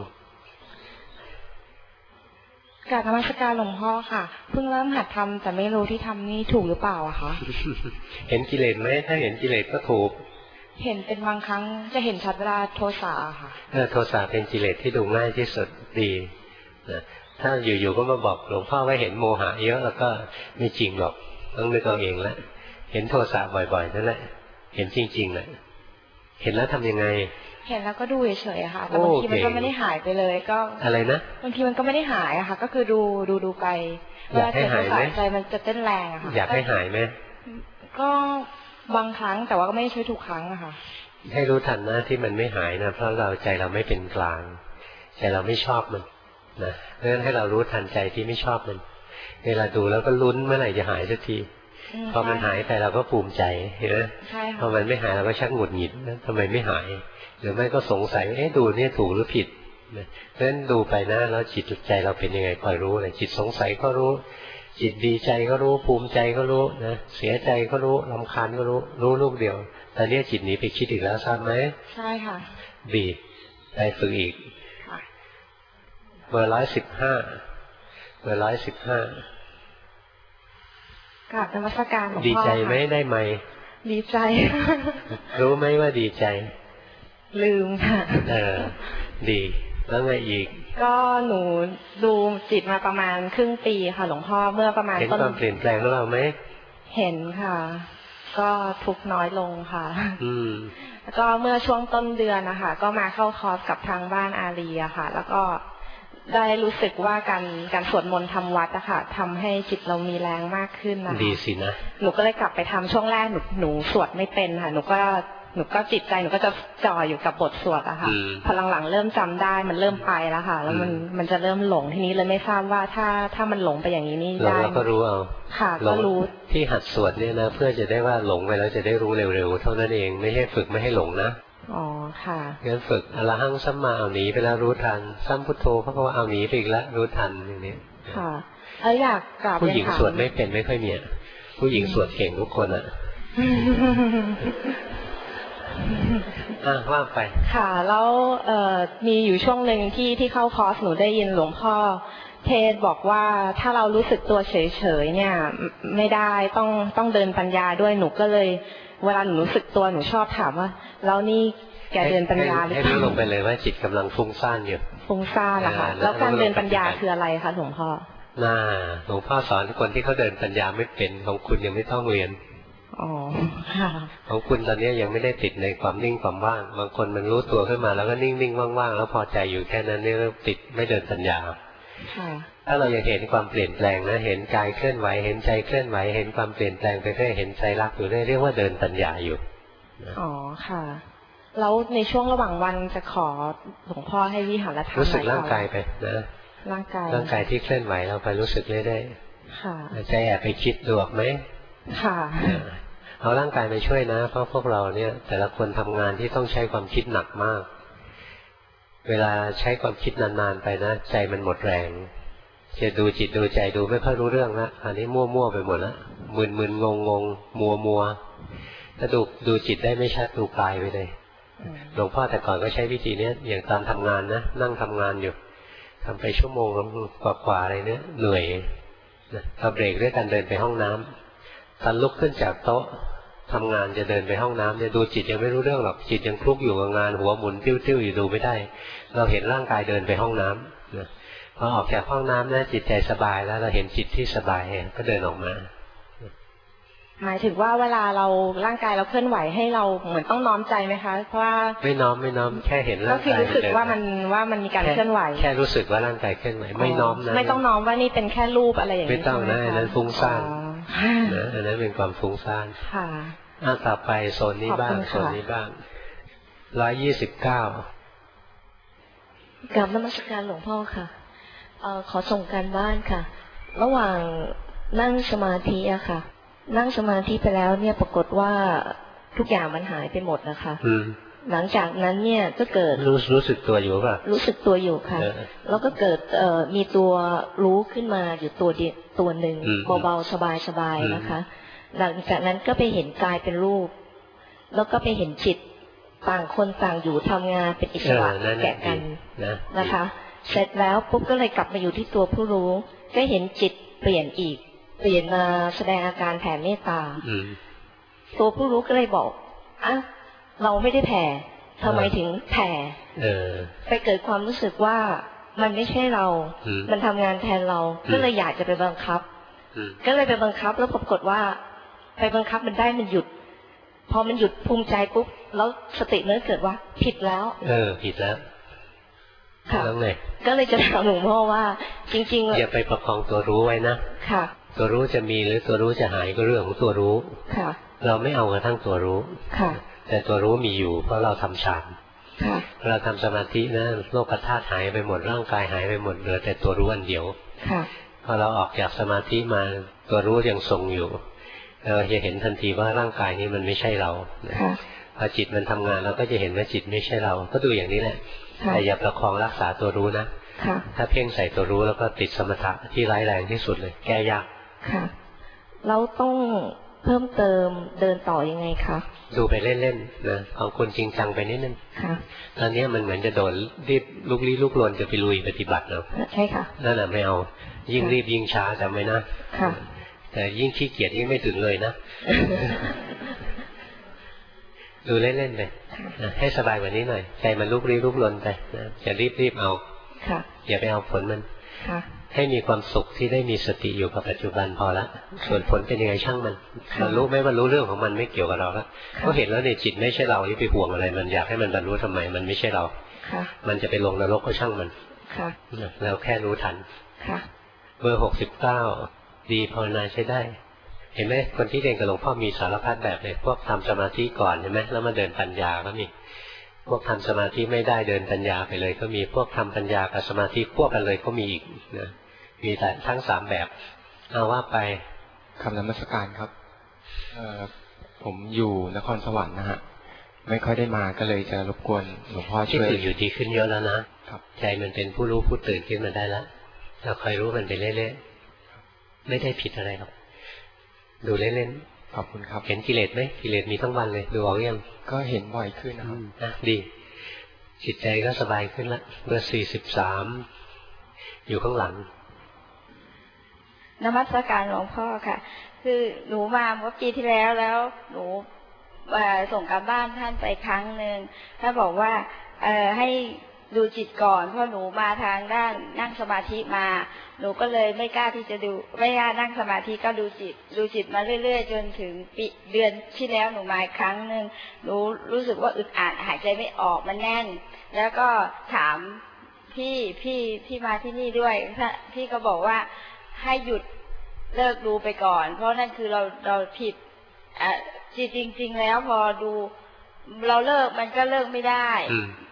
กราบนมัสการหลวงพ่อค่ะเพิ่งเริ่มหัดทำแต่ไม่รู้ที่ทำนี่ถูกหรือเปล่าอะคะเห็นกิเลสไหมถ้าเห็นกิเลสก็ถูกเห็นเป็นบางครั้งจะเห็นชัดเวลาโทสะค่ะเออโทสะเป็นกิเลสที่ดูง่ายที่สุดดีนะถ้าอยู่ๆก็มาบอกหลวงพ่อว่าเห็นโมหะเยอะแล้วก็ไม่จริงหรอกต้องนึกเอาเองแล้วเห็นโทสะบ่อยๆนั่นแหละเห็นจริงๆแหละเห็นแล้วทำยังไงเห็นแล้วก็ดูเฉยๆค่ะแต่บางทีมันก็ไม่ได้หายไปเลยก็อะไรนะบางทีมันก็ไม่ได้หายอะค่ะก็คือดูดูดูไปอยากให้หายไหมใจมันจะเต้นแรงอะค่ะอยากให้หายไหมก็บางครั้งแต่ว่าก็ไม่ใช่ทุกครั้งอะค่ะให้รู้ทันนะที่มันไม่หายนะเพราะเราใจเราไม่เป็นกลางใจเราไม่ชอบมันนะเพราะฉะนั้นให้เรารู้ทันใจที่ไม่ชอบมันเวลาดูแล้วก็ลุ้นเมื่อไหร่จะหายสักทีพอมันหายไปเราก็ภูมิใจเห็นไหมพอมันไม่หายเราก็ชักหงุดหงิดนะทำไมไม่หายหรือไม่ก็สงสัยว่าเอ๊ะดูเนี่ยถูกหรือผิดเพราะฉะนั้นดูไปนะแล้วจิตใจเราเป็นยังไงคอยรู้เลยจิตสงสัยก็รู้จิตดีใจก็รู้ภูมิใจก็รู้นะเสียใจก็รู้รำคาญก็รู้รู้ลูกเดียวตอนนี้จิตหนีไปคิดอีกแล้วทราบไหมใช่ค่ะดีไปฝึกอีกเบอร์ร้อยสิบห้าเบอร์ร้อยสิบห้ากราบนมัสการหลวงพ่อดีใจไหมได้ไหมดีใจรู้ไหมว่าดีใจลืมค่ะเออดีแล้วไงอีกก็หนูดูจิตมาประมาณครึ่งปีค่ะหลวงพ่อเมื่อประมาณเห็นความเปลี่ยนแปลงหรือเปล่าไหมเห็นค่ะก็ทุกน้อยลงค่ะอืมแล้วก็เมื่อช่วงต้นเดือนนะคะก็มาเข้าคอร์สกับทางบ้านอารีอะค่ะแล้วก็ได้รู้สึกว่าการการสวดมนต์ทำวัดอะค่ะทำให้จิตเรามีแรงมากขึ้นนะคะดีสินะหนูก็เลยกลับไปทำช่วงแรกหนูหนูสวดไม่เป็นค่ะหนูก็หนูก็จิตใจหนูก็จะจ่ออยู่กับบทสวดอะค่ะพอหลังๆเริ่มจำได้มันเริ่มไปแล้วค่ะแล้วมันมันจะเริ่มหลงทีนี้เลยไม่ทราบว่าถ้าถ้ามันหลงไปอย่างนี้นี่ได้เราก็รู้เอาค่ะก็รู้ที่หัดสวดเนี่ยนะเพื่อจะได้ว่าหลงไปแล้วจะได้รู้เร็วๆเท่านั้นเองไม่ใช่ฝึกไม่ให้หลงนะอ๋อค่ะงั้นฝึกอรหังสัมมาเอาหนีไปแล้วรู้ทันสัมพุทโธเพราะว่าเอาหนีไปอีกแล้วรู้ทันอย่างนี้ค่ะแล้วอยากกราบผู้หญิงสวดไม่เป็นไม่ค่อยมีผู้หญิงสวดเก่งทุกคนอ่ะอ่ะว่าไปค่ะแล้วเอ่อมีอยู่ช่วงหนึ่งที่ที่เข้าคอร์สหนูได้ยินหลวงพ่อเทศบอกว่าถ้าเรารู้สึกตัวเฉยๆเนี่ยไม่ได้ต้องต้องเดินปัญญาด้วยหนูก็เลยเวลาหนูรู้สึกตัวหนูชอบถามว่าแล้วนี่แกเดินปัญญาหรือเปล่าให้รู้ลงไปเลยว่าจิตกำลังฟุ้งซ่านอยู่ฟุ้งซ่านเหรอคะแล้วการเดินปัญญาคืออะไรคะหลวงพ่อน่าหลวงพ่อสอนคนที่เขาเดินปัญญาไม่เป็นของคุณยังไม่ต้องเรียนอ๋อค่ะของคุณตอนนี้ยังไม่ได้ติดในความนิ่งความว่างบางคนมันรู้ตัวขึ้นมาแล้วก็นิ่งๆว่างๆแล้วพอใจอยู่แค่นั้นนี่เริ่มติดไม่เดินปัญญาถ้าเรายังเห็นความเปลี่ยนแปลงนะเห็นกายเคลื่อนไหวเห็นใจเคลื่อนไหวเห็นความเปลี่ยนแปลงไปเรื่อยเห็นใจรักอยู่เรื่อยเรียกว่าเดินปัญญาอยู่อ๋อค่ะแล้วในช่วงระหว่างวันจะขอหลวงพ่อให้วิหารธรรมรู้สึกร่างกายไปนะร่างกายร่างกายที่เคลื่อนไหวเราไปรู้สึกเรื่อยๆค่ะใจแอบไปคิดดูออกไหมค่ะเอาร่างกายไปช่วยนะเพราะพวกเราเนี่ยแต่ละคนทำงานที่ต้องใช้ความคิดหนักมากเวลาใช้ความคิดนานๆไปนะใจมันหมดแรงจะดูจิตดูใจดูไม่ค่อยรู้เรื่องละอันนี้มั่วๆไปหมดละมึนๆงงๆมัวๆถ้าดูดูจิตได้ไม่ชัดดูกายไปเลยหลวงพ่อแต่ก่อนก็ใช้วิธีนี้อย่างตอนทำงานนะนั่งทำงานอยู่ทำไปชั่วโมงกว่าๆอะไรเนี่ยเหนื่อยนะพอเบรกด้วยการเดินไปห้องน้ำตอนลุกขึ้นจากโต๊ะทำงานจะเดินไปห้องน้ำเนี่ยดูจิตยังไม่รู้เรื่องหรอกจิตยังคลุกอยู่กับงานหัวหมุนติ้วๆอยู่ดูไม่ได้เราเห็นร่างกายเดินไปห้องน้ำนะพอออกจากห้องน้ำนะจิตใจสบายแล้วเราเห็นจิตที่สบายก็เดินออกมาหมายถึงว่าเวลาเราร่างกายเราเคลื่อนไหวให้เราเหมือนต้องน้อมใจไหมคะเพราะว่าไม่น้อมไม่น้อมแค่เห็นร่างกายก็คือรู้สึกว่ามันว่ามันมีการเคลื่อนไหวแค่รู้สึกว่าร่างกายเคลื่อนไหวไม่น้อมนะไม่ต้องน้อมว่านี่เป็นแค่รูปอะไรอย่างนี้ไม่ต้องนะอันนั้นฟุ้งซ่านนะอันนั้นเป็นความฟุ้งซ่านค่ะอ่ะต่อไปโซนนี้บ้างโซนนี้บ้างร้อยยี่สิบเก้ากราบนมัสการหลวงพ่อค่ะเอ่อขอส่งการบ้านค่ะระหว่างนั่งสมาธิอะค่ะนั่งสมาธิไปแล้วเนี่ยปรากฏว่าทุกอย่างมันหายไปหมดนะคะหลังจากนั้นเนี่ยก็เกิดรู้รู้สึกตัวอยู่ป่ะรู้สึกตัวอยู่ค่ะแล้วก็เกิดเอ่อมีตัวรู้ขึ้นมาอยู่ตัวเดียวตัวหนึ่งเบาๆสบายๆนะคะหลังจากนั้นก็ไปเห็นกายเป็นรูปแล้วก็ไปเห็นจิตต่างคนต่างอยู่ทำงานเป็นอิสระแก่กันนะคะเสร็จแล้วปุ๊บก็เลยกลับมาอยู่ที่ตัวผู้รู้ก็เห็นจิตเปลี่ยนอีกเปลี่ยนมาแสดงอาการแผ่เมตตาตัวผู้รู้ก็เลยบอกอ่ะเราไม่ได้แผ่ทำไมถึงแผ่ไปเกิดความรู้สึกว่ามันไม่ใช่เรามันทำงานแทนเราก็เลยอยากจะไปบังคับก็เลยไปบังคับแล้วปรากฏว่าไปบังคับมันได้มันหยุดพอมันหยุดภูมิใจปุ๊บแล้วสติเนื้อเกิดว่าผิดแล้วเออผิดแล้วค่ะก็เลยจะถามหลวงพ่อว่าจริงๆอย่าไปประคองตัวรู้ไว้นะค่ะตัวรู้จะมีหรือตัวรู้จะหายก็เรื่องของตัวรู้ค่ะเราไม่เอากระทั่งตัวรู้ค่ะแต่ตัวรู้มีอยู่เพราะเราทำฌานค่ะเราทำสมาธินะโลกธาตุหายไปหมดร่างกายหายไปหมดเหลือแต่ตัวรู้อันเดียวค่ะพอเราออกจากสมาธิมาตัวรู้ยังทรงอยู่เราจะเห็นทันทีว่าร่างกายนี้มันไม่ใช่เราพอจิตมันทำงานเราก็จะเห็นว่าจิตไม่ใช่เราก็ดูอย่างนี้แหละแต่อย่าประคองรักษาตัวรู้นะถ้าเพ่งใส่ตัวรู้แล้วก็ติดสมถะที่ร้ายแรงที่สุดเลยแก้ยากค่ะเราต้องเพิ่มเติมเดินต่อยังไงคะดูไปเล่นๆนะของคนจริงจังไปนิดนึงค่ะตอนนี้มันเหมือนจะโดนรีบลุกลี้ลุกลนจะไปลุยปฏิบัติแล้วใช่ค่ะนั่นแหละไม่เอายิ่งรีบยิ่งช้าจำไว้นะค่ะแต่ยิ่งขี้เกียจยิ่งไม่ถึงเลยนะดูเล่นๆไปให้สบายกว่านี้หน่อยใจมันลุกลี้ลุกลนไปนะอย่ารีบๆเอาอย่าไปเอาผลมันให้มีความสุขที่ได้มีสติอยู่กับปัจจุบันพอละส่วนผลเป็นยังไงช่างมันมันรู้ไหมมันรู้เรื่องของมันไม่เกี่ยวกับเราแล้วเขาเห็นแล้วเนี่ยจิตไม่ใช่เราที่ไปห่วงอะไรมันอยากให้มันบรรลุทำไมมันไม่ใช่เรามันจะไปลงนรกก็ช่างมันเราแค่รู้ทันเบอร์หกสิบเก้าดีภาวนาใช้ได้เห็นไหมคนที่เรียนกับหลวงพ่อมีสารพัดแบบเลยพวกทำสมาธิก่อนเห็นไหมแล้วมาเดินปัญญาก็มีพวกทำสมาธิไม่ได้เดินปัญญาไปเลยก็มีพวกทำปัญญากับสมาธิควบกันเลยก็มีอีกนะมีแต่ทั้งสามแบบเอาว่าไปคำนมัสการครับผมอยู่นครสวรรค์นะฮะไม่ค่อยได้มาก็เลยจะรบกวนหลวงพ่อช่วยที่ตื่นอยู่ดีขึ้นเยอะแล้วนะครับใจมันเป็นผู้รู้ผู้ตื่นขึ้นมาได้แล้วเราคอยรู้มันไปเรื่อยๆไม่ได้ผิดอะไรหรอกดูเล่นๆขอบคุณครับเห็นกิเลสไหมกิเลสมีทั้งวันเลยดูออกยังก็เห็นบ่อยขึ้นนะครับนะดีจิตใจก็สบายขึ้นละเบอร์สี่สิบสามอยู่ข้างหลังนมัสการหลวงพ่อค่ะคือหนูมาเมื่อปีที่แล้วแล้วหนูส่งกลับบ้านท่านไปครั้งหนึ่งท่านบอกว่าเอ่อให้ดูจิตก่อนเพราะหนูมาทางด้านนั่งสมาธิมาหนูก็เลยไม่กล้าที่จะดูไม่กล้านั่งสมาธิก็ดูจิตดูจิตมาเรื่อยๆจนถึงปีเดือนที่แล้วหนูมาครั้งหนึ่งหนูรู้สึกว่าอึดอัดหายใจไม่ออกมันแน่นแล้วก็ถามพี่พี่ที่มาที่นี่ด้วยพี่ก็บอกว่าให้หยุดเลิกดูไปก่อนเพราะนั่นคือเราเราผิดอ่ะจริงจริงแล้วพอดูเราเลิกมันก็เลิกไม่ได้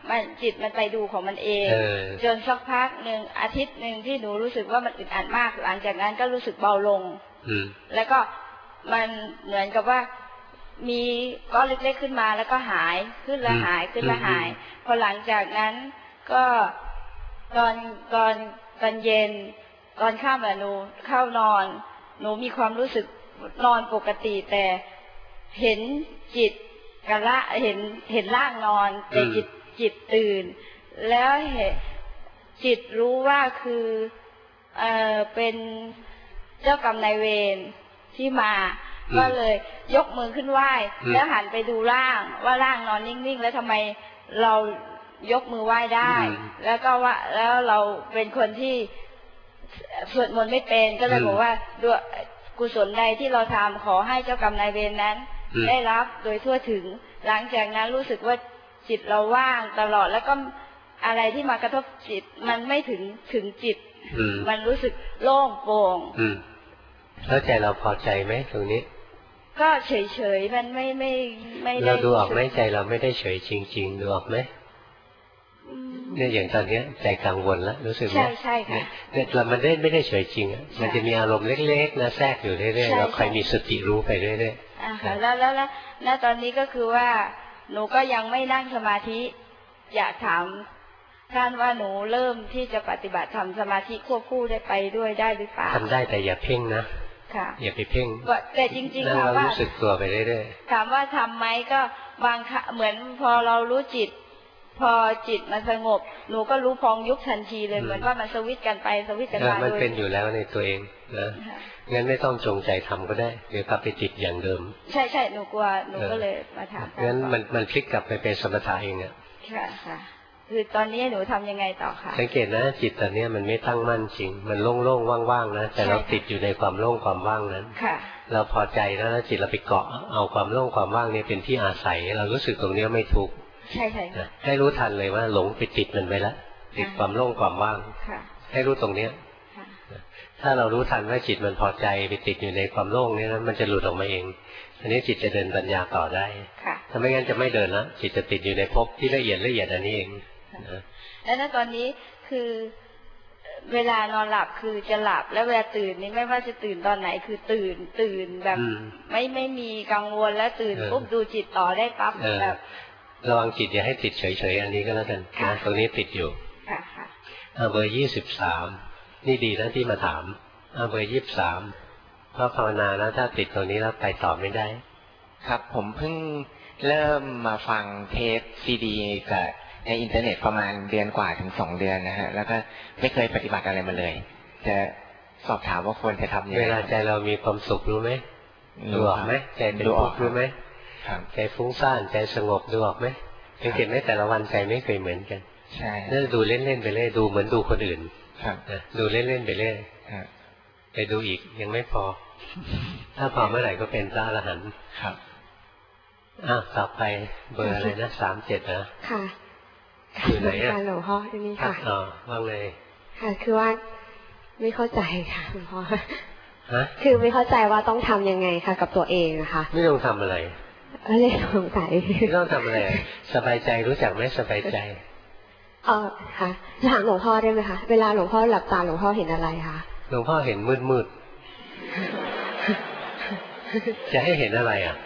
มันจิตมันไปดูของมันเองจนสักพักหนึ่งอาทิตย์หนึ่งที่หนูรู้สึกว่ามันอึดอัดมากหลังจากนั้นก็รู้สึกเบาลงแล้วก็มันเหมือนกับว่ามีก้อนเล็กๆขึ้นมาแล้วก็หายขึ้นแล้วหายขึ้นแล้วหายพอหลังจากนั้นก็ตอนตอนตอนเย็นตอนค่ำอะหนูเข้านอนหนูมีความรู้สึกนอนปกติแต่เห็นจิตกะละเห็นเห็นร่างนอนแต่จิตจิตตื่นแล้วเห็นจิตรู้ว่าคือเอ่อเป็นเจ้ากรรมนายเวรที่มาก็เลยยกมือขึ้นไหว้แล้วหันไปดูร่างว่าร่างนอนนิ่งๆแล้วทำไมเรายกมือไหว้ได้แล้วก็ว่าแล้วเราเป็นคนที่สวดมนต์ไม่เป็นก็เลยบอกว่าด้วยกุศลใดที่เราทำขอให้เจ้ากรรมนายเวรนั้นได้รับโดยทั่วถึงหลังจากนั้นรู้สึกว่าจิตเราว่างตลอดแล้วก็อะไรที่มากระทบจิตมันไม่ถึงถึงจิตมันรู้สึกโล่งโปร่งแล้วใจเราพอใจไหมตรงนี้ก็เฉยๆมันไม่ไม่ไม่ได้เราดูออกไหมใจเราไม่ได้เฉยจริงๆดูออกไหมเนี่ยอย่างตอนนี้ใจกังวลแล้วรู้สึกไหมใช่ใช่ค่ะเนี่ยเรามันได้ไม่ได้เฉยจริงอ่ะมันจะมีอารมณ์เล็กๆนะแทรกอยู่เรื่อยๆเราคอยมีสติรู้ไปเรื่อยๆอ่าค่ะแล้วแล้วแล้วณตอนนี้ก็คือว่าหนูก็ยังไม่นั่งสมาธิอยากถามท่านว่าหนูเริ่มที่จะปฏิบัติทำสมาธิควบคู่ได้ไปด้วยได้หรือเปล่าทำได้แต่อย่าเพ่งนะค่ะอย่าไปเพ่งแต่จริงๆถามว่ารู้สึกตัวไปเรื่อยๆถามว่าทำไหมก็บางเหมือนพอเรารู้จิตพอจิตมันสงบหนูก็รู้พองยุบทันทีเลยเหมือนว่ามันสวิตกันไปสวิตกันมามันเป็นอยู่แล้วในตัวเองนะงั้นไม่ต้องจงใจทำก็ได้เดี๋ยวกลับไปติดอย่างเดิมใช่ใช่หนูกลัวหนูก็เลยมาถามงั้นมันมันพลิกกลับไปเป็นสมถะเองอ่ะค่ะค่ะคือตอนนี้หนูทำยังไงต่อคะสังเกตนะจิตตอนนี้มันไม่ตั้งมั่นจริงมันโล่งๆว่างๆนะแต่เราติดอยู่ในความโล่งความว่างนั้นเราพอใจแล้วจิตเราไปเกาะเอาความโล่งความว่างนี้เป็นที่อาศัยเรารู้สึกตรงนี้ไม่ทุกข์ใช่ใช่ให้รู้ทันเลยว่าหลงไปติดมันไปแล้วติดความโล่งความว่างให้รู้ตรงเนี้ยถ้าเรารู้ทันว่าจิตมันพอใจไปติดอยู่ในความโล่งนี้นะมันจะหลุดออกมาเองอันนี้จิตจะเดินปัญญาต่อได้ถ้าไม่งั้นจะไม่เดินละจิตจะติดอยู่ในภพที่ละเอียดละเอียดอันนี้เองแล้วณตอนนี้คือเวลานอนหลับคือจะหลับแล้วเวลาตื่นนี่ไม่ว่าจะตื่นตอนไหนคือตื่นตื่นแบบไม่ไม่มีกังวลแล้วตื่นปุ๊บดูจิตต่อได้ปั๊บแบบระวังจิตอย่าให้ติดเฉยๆอันนี้ก็แล้วกันนะตรงนี้ติดอยู่เบอร์ยี่สิบสามนี่ดีนะที่มาถามเบอร์ยี่สิบสามเพราะภาวนาแล้วถ้าติดตรงนี้แล้วไปต่อไม่ได้ครับผมเพิ่งเริ่มมาฟังเทปซีดีกับในอินเทอร์เน็ตประมาณเดือนกว่าถึงสองเดือนนะฮะแล้วก็ไม่เคยปฏิบัติอะไรมาเลยจะสอบถามว่าควรจะทำยังไงเวลาใจเรามีความสุขรู้ไหมดูออกไหมใจเป็นทุกข์รู้ไหมใจฟุ้งซ่านใจสงบดูออกไหมสังเกตไหมแต่ละวันใจไม่เคยเหมือนกันใช่นั่นดูเล่นๆไปเรื่อยดูเหมือนดูคนอื่นดูเล่นๆไปเรื่อยไปดูอีกยังไม่พอถ้าพอเมื่อไหร่ก็เป็นพระอรหันต์ครับอ่ะต่อไปเบอร์อะไรนะสามเจ็ดนะค่ะอยู่ไหนอ่ะหลวงพ่อที่นี่ค่ะอ๋อว่าไงค่ะคือว่าไม่เข้าใจค่ะหลวงพ่อฮะคือไม่เข้าใจว่าต้องทำยังไงค่ะกับตัวเองค่ะไม่ต้องทำอะไรเลยสงสัยไม่ต้องทำอะไรสบายใจรู้จักไหมสบายใจเออค่ะถามหลวงพ่อได้ไหมคะเวลาหลวงพ่อหลับตาหลวงพ่อเห็นอะไรคะหลวงพ่อเห็นมืดมืดจะให้เห็นอะไรอ่ะ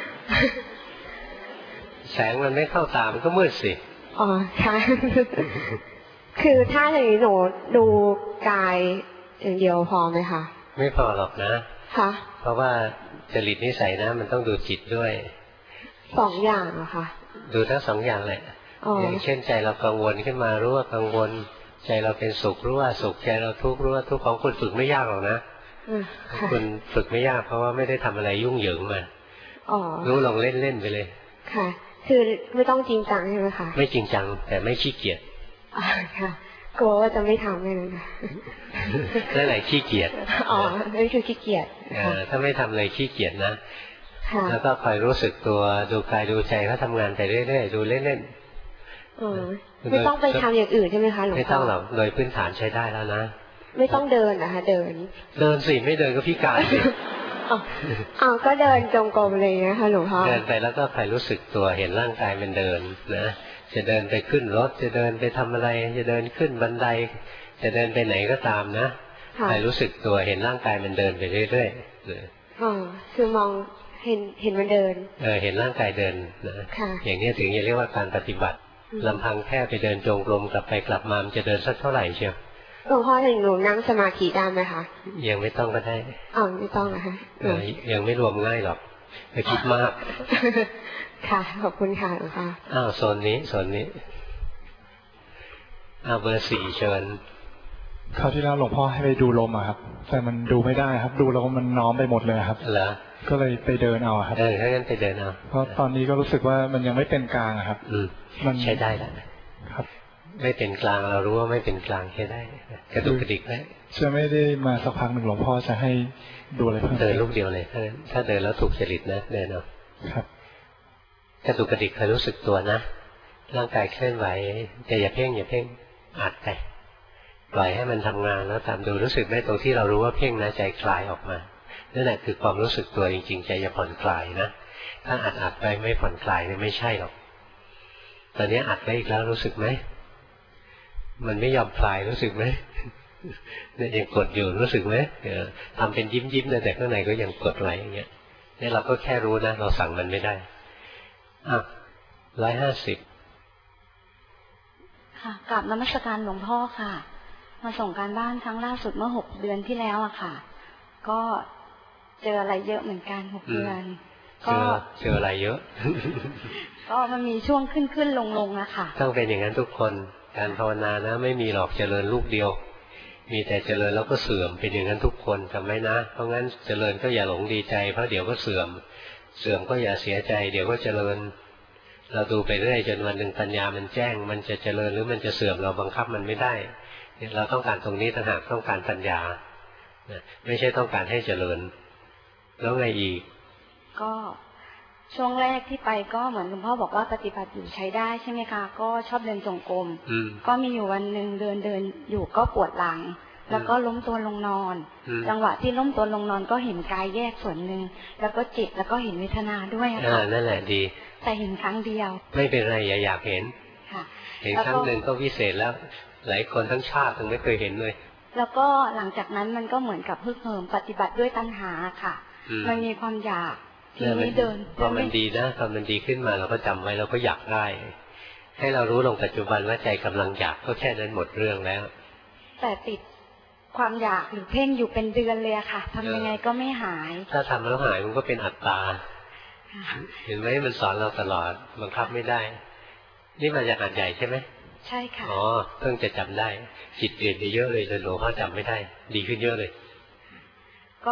แสงมันไม่เข้าตามันก็มืดสิอ๋อค่ะคือถ้าอย่างนี้หนูดูกายอย่างเดียวพอไหมคะไม่พอหรอกนะค่ะเพราะว่าจริตนิสัยนะมันต้องดูจิตด้วยสองอย่างเหรอคะดูทั้งสองอย่างแหละอย่างเช่นใจเรากังวลขึ้นมารู้ว่ากังวลใจเราเป็นสุขรู้ว่าสุขใจเราทุกข์รู้ว่าทุกข์ของคุณฝึกไม่ยากหรอกนะคุณฝึกไม่ยากเพราะว่าไม่ได้ทำอะไรยุ่งเหยิงมารู้ลองเล่นเล่นไปเลยค่ะคือไม่ต้องจริงจังใช่ไหมคะไม่จริงจังแต่ไม่ขี้เกียจค่ะกลัวว่าจะไม่ทำเลยนะนั่นแหละขี้เกียจอ๋อนั่นคือขี้เกียจถ้าไม่ทำอะไรขี้เกียจนะแล้วก็คอยรู้สึกตัวดูกายดูใจเขาทำงานไปเรื่อยๆดูเล่นๆไม่ต้องไปทำอย่างอื่นใช่ไหมคะหลวงพ่อไม่ต้องหรอกโดยพื้นฐานใช้ได้แล้วนะไม่ต้องเดินนะคะเดินเดินสิไม่เดินก็พิการสิอ๋อก็เดินจงกรมเลยนะคะหลวงพ่อเดินไปแล้วก็คอยรู้สึกตัวเห็นร่างกายมันเดินนะจะเดินไปขึ้นรถจะเดินไปทำอะไรจะเดินขึ้นบันไดจะเดินไปไหนก็ตามนะใครรู้สึกตัวเห็นร่างกายมันเดินไปเรื่อยๆอ๋อคือมองเห็นเห็นมันเดินเออเห็นร่างกายเดินนะอย่างนี้ถึงจะเรียกว่าการปฏิบัติลำพังแค่ไปเดินจงกรมกลับไปกลับมามันจะเดินสักเท่าไหร่เชียวหลวงพ่อถึงหนูนั่งสมาธิได้ไหมคะยังไม่ต้องก็ได้อ๋อไม่ต้องนะคะยังไม่รวมง่ายหรอกไปคิดมากค่ะขอบคุณค่ะหลวงพ่ออ้าวโซนนี้โซนนี้อ้าวเบอร์สี่เชิญคราวที่แล้วหลวงพ่อให้ไปดูลมอะครับแต่มันดูไม่ได้ครับดูแล้วมันน้อมไปหมดเลยครับเหรอก็เลยไปเดินเอาครับเออถ้างั้นไปเดินเอาเพราะตอนนี้ก็รู้สึกว่ามันยังไม่เป็นกลางครับอืมมันใช้ได้แล้วครับไม่เป็นกลางเรารู้ว่าไม่เป็นกลางใช้ได้กระดุกกระดิกได้จะไม่ได้มาสักพักหนึ่งหลวงพ่อจะให้ดูอะไรเพิ่มเดินลูกเดียวเลยถ้าถ้าเดินแล้วถูกจริตนะเดินเอาครับกระดุกกระดิกเคยรู้สึกตัวนะร่างกายเคลื่อนไหวแต่อย่าเพ่งอย่าเพ่งอัดไปปล่อยให้มันทำงานแล้วตามดูรู้สึกไหมตรงที่เรารู้ว่าเพ่งนะใจคลายออกมานั่นแหละคือความรู้สึกตัวจริงๆใจจะผ่อนคลายนะถ้าอัดอัดไปไม่ผ่อนคลายเนี่ยไม่ใช่หรอกตอนนี้อัดไปอีกแล้วรู้สึกไหมมันไม่ยอมคลายรู้สึกไหมเนี่ยยังกดอยู่รู้สึกไหมทำเป็นยิ้มยิ้มแต่ข้างในก็ยังกดไว้อย่างเงี้ยนี่เราก็แค่รู้นะเราสั่งมันไม่ได้อ่ะร้อยห้าสิบค่ะกลับนมัสการหลวงพ่อค่ะมาส่งการบ้านครั้งล่าสุดเมื่อหกเดือนที่แล้วอะค่ะก็เจออะไรเยอะเหมือนกันหกเดือนก็เจออะไรเยอะก็มันมีช่วงขึ้นขึ้นลงลงอะค่ะต้องเป็นอย่างนั้นทุกคนการภาวนานะไม่มีหรอกเจริญลูกเดียวมีแต่เจริญแล้วก็เสื่อมเป็นอย่างนั้นทุกคนจำไว้นะเพราะงั้นเจริญก็อย่าหลงดีใจเพราะเดี๋ยวก็เสื่อมเสื่อมก็อย่าเสียใจเดี๋ยวก็เจริญเราดูไปเรื่อยจนวันหนึ่งปัญญามันแจ้งมันจะเจริญหรือมันจะเสื่อมเราบังคับมันไม่ได้เราต้องการตรงนี้ต่างหากต้องการปัญญาไม่ใช่ต้องการให้เจริญแล้วไงอีกก็ช่วงแรกที่ไปก็เหมือนคุณพ่อบอกว่าปฏิบัติอยู่ใช้ได้ใช่ไหมคะก็ชอบเดินจงกรมก็มีอยู่วันหนึ่งเดินเดินอยู่ก็ปวดหลังแล้วก็ล้มตัวลงนอนจังหวะที่ล้มตัวลงนอนก็เห็นกายแยกส่วนหนึ่งแล้วก็จิตแล้วก็เห็นเวทนาด้วยค่ะนั่นแหละดีแต่เห็นครั้งเดียวไม่เป็นไรอย่าอยากเห็นเห็นครั้งหนึ่งก็วิเศษแล้วหลายคนทั้งชาติยังไม่เคยเห็นเลยแล้วก็หลังจากนั้นมันก็เหมือนกับฮึกเหิมปฏิบัติด้วยตัณหาค่ะมันมีความอยากทีนี้เดินพอมันดีนะพอมันดีขึ้นมาเราก็จำไว้เราก็อยากได้ให้เรารู้ลงปัจจุบันว่าใจกำลังอยากก็แค่นั้นหมดเรื่องแล้วแต่ติดความอยากหรือเพ่งอยู่เป็นเดือนเลยค่ะทำยังไงก็ไม่หายถ้าทำแล้วหายมันก็เป็นอัตตาเห็นไหมมันสอนเราตลอดบังคับไม่ได้นี่มาจากอ่านใหญ่ใช่ไหมใช่ค่ะอ๋อเพิ่งจะจำได้จิตเปลี่ยนไปเยอะเลยจนหลวงพ่อจำไม่ได้ดีขึ้นเยอะเลยก็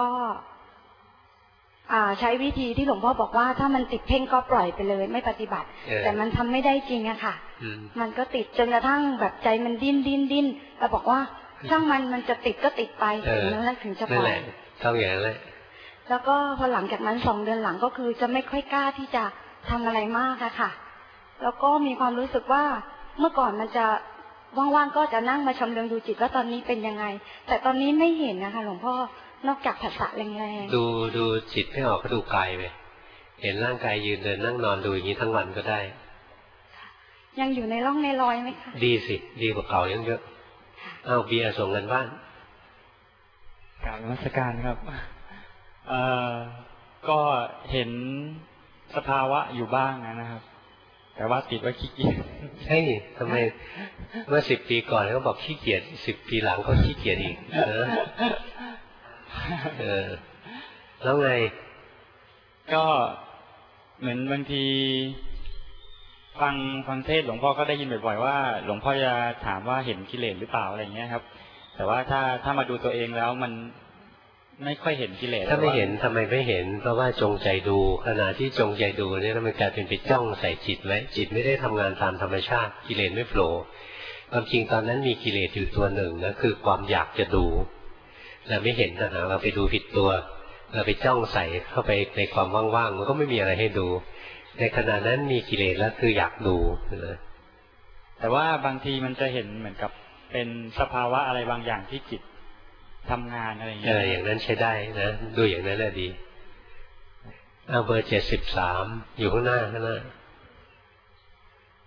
ใช้วิธีที่หลวงพ่อบอกว่าถ้ามันติดเพ่งก็ปล่อยไปเลยไม่ปฏิบัติแต่มันทำไม่ได้จริงอะค่ะมันก็ติดจนกระทั่งแบบใจมันดิ้นดิ้นดิ้นแล้วบอกว่าช่างมันมันจะติดก็ติดไปถึงนั้นแล้วถึงจะปล่อยต้องอย่างนั้นเลยแล้วก็พอหลังจากนั้นสองเดือนหลังก็คือจะไม่ค่อยกล้าที่จะทำอะไรมากอะค่ะแล้วก็มีความรู้สึกว่าเมื่อก่อนมันจะว่างๆก็จะนั่งมาชำเลืองดูจิตว่าตอนนี้เป็นยังไงแต่ตอนนี้ไม่เห็นนะคะหลวงพ่อนอกจากผัสสะแรงๆดูดูจิตไม่ออกก็ดูกายไปเห็นร่างกายยืนเดินนั่งนอนดูอย่างนี้ทั้งวันก็ได้ยังอยู่ในร่องในรอยไหมคะดีสิดีกว่าเก่ายังเยอะอ้าวเบียร์ส่งกันบ้านกราบนมัสการครับเอ่อก็เห็นสภาวะอยู่บ้างนะครับแต่ว่าติดว่าขี้เกียจใช่ทำไมเมื่อสิบปีก่อนเขาบอกขี้เกียจสิบปีหลังก็ขี้เกียจอีกเออเออแล้วไงก็เหมือนบางทีฟังฟังเทศหลวงพ่อก็ได้ยินบ่อยๆว่าหลวงพ่อจะถามว่าเห็นกิเลสหรือเปล่าอะไรเงี้ยครับแต่ว่าถ้าถ้ามาดูตัวเองแล้วมันไม่ค่อยเห็นกิเลสถ้าไม่เห็นทำไมไม่เห็นเพราะว่าจงใจดูขณะที่จงใจดูเนี่ยมันกลายเป็นไปจ้องใส่จิตไว้จิตไม่ได้ทำงานตามธรรมชาติกิเลสไม่โผล่ความจริงตอนนั้นมีกิเลสอยู่ตัวหนึ่งนะคือความอยากจะดูเราไม่เห็นนะเราไปดูผิดตัวเราไปจ้องใส่เข้าไปในความว่างๆมันก็ไม่มีอะไรให้ดูในขณะนั้นมีกิเลสแล้วคืออยากดูนะแต่ว่าบางทีมันจะเห็นเหมือนกับเป็นสภาวะอะไรบางอย่างที่จิตทำงานอะไรอย่างเงี้ยเอออย่างนั้นใช้ได้นะดูอย่างนั้นแหละดีเอาเบอร์เจ็ดสิบสามอยู่ข้างหน้าข้างหน้า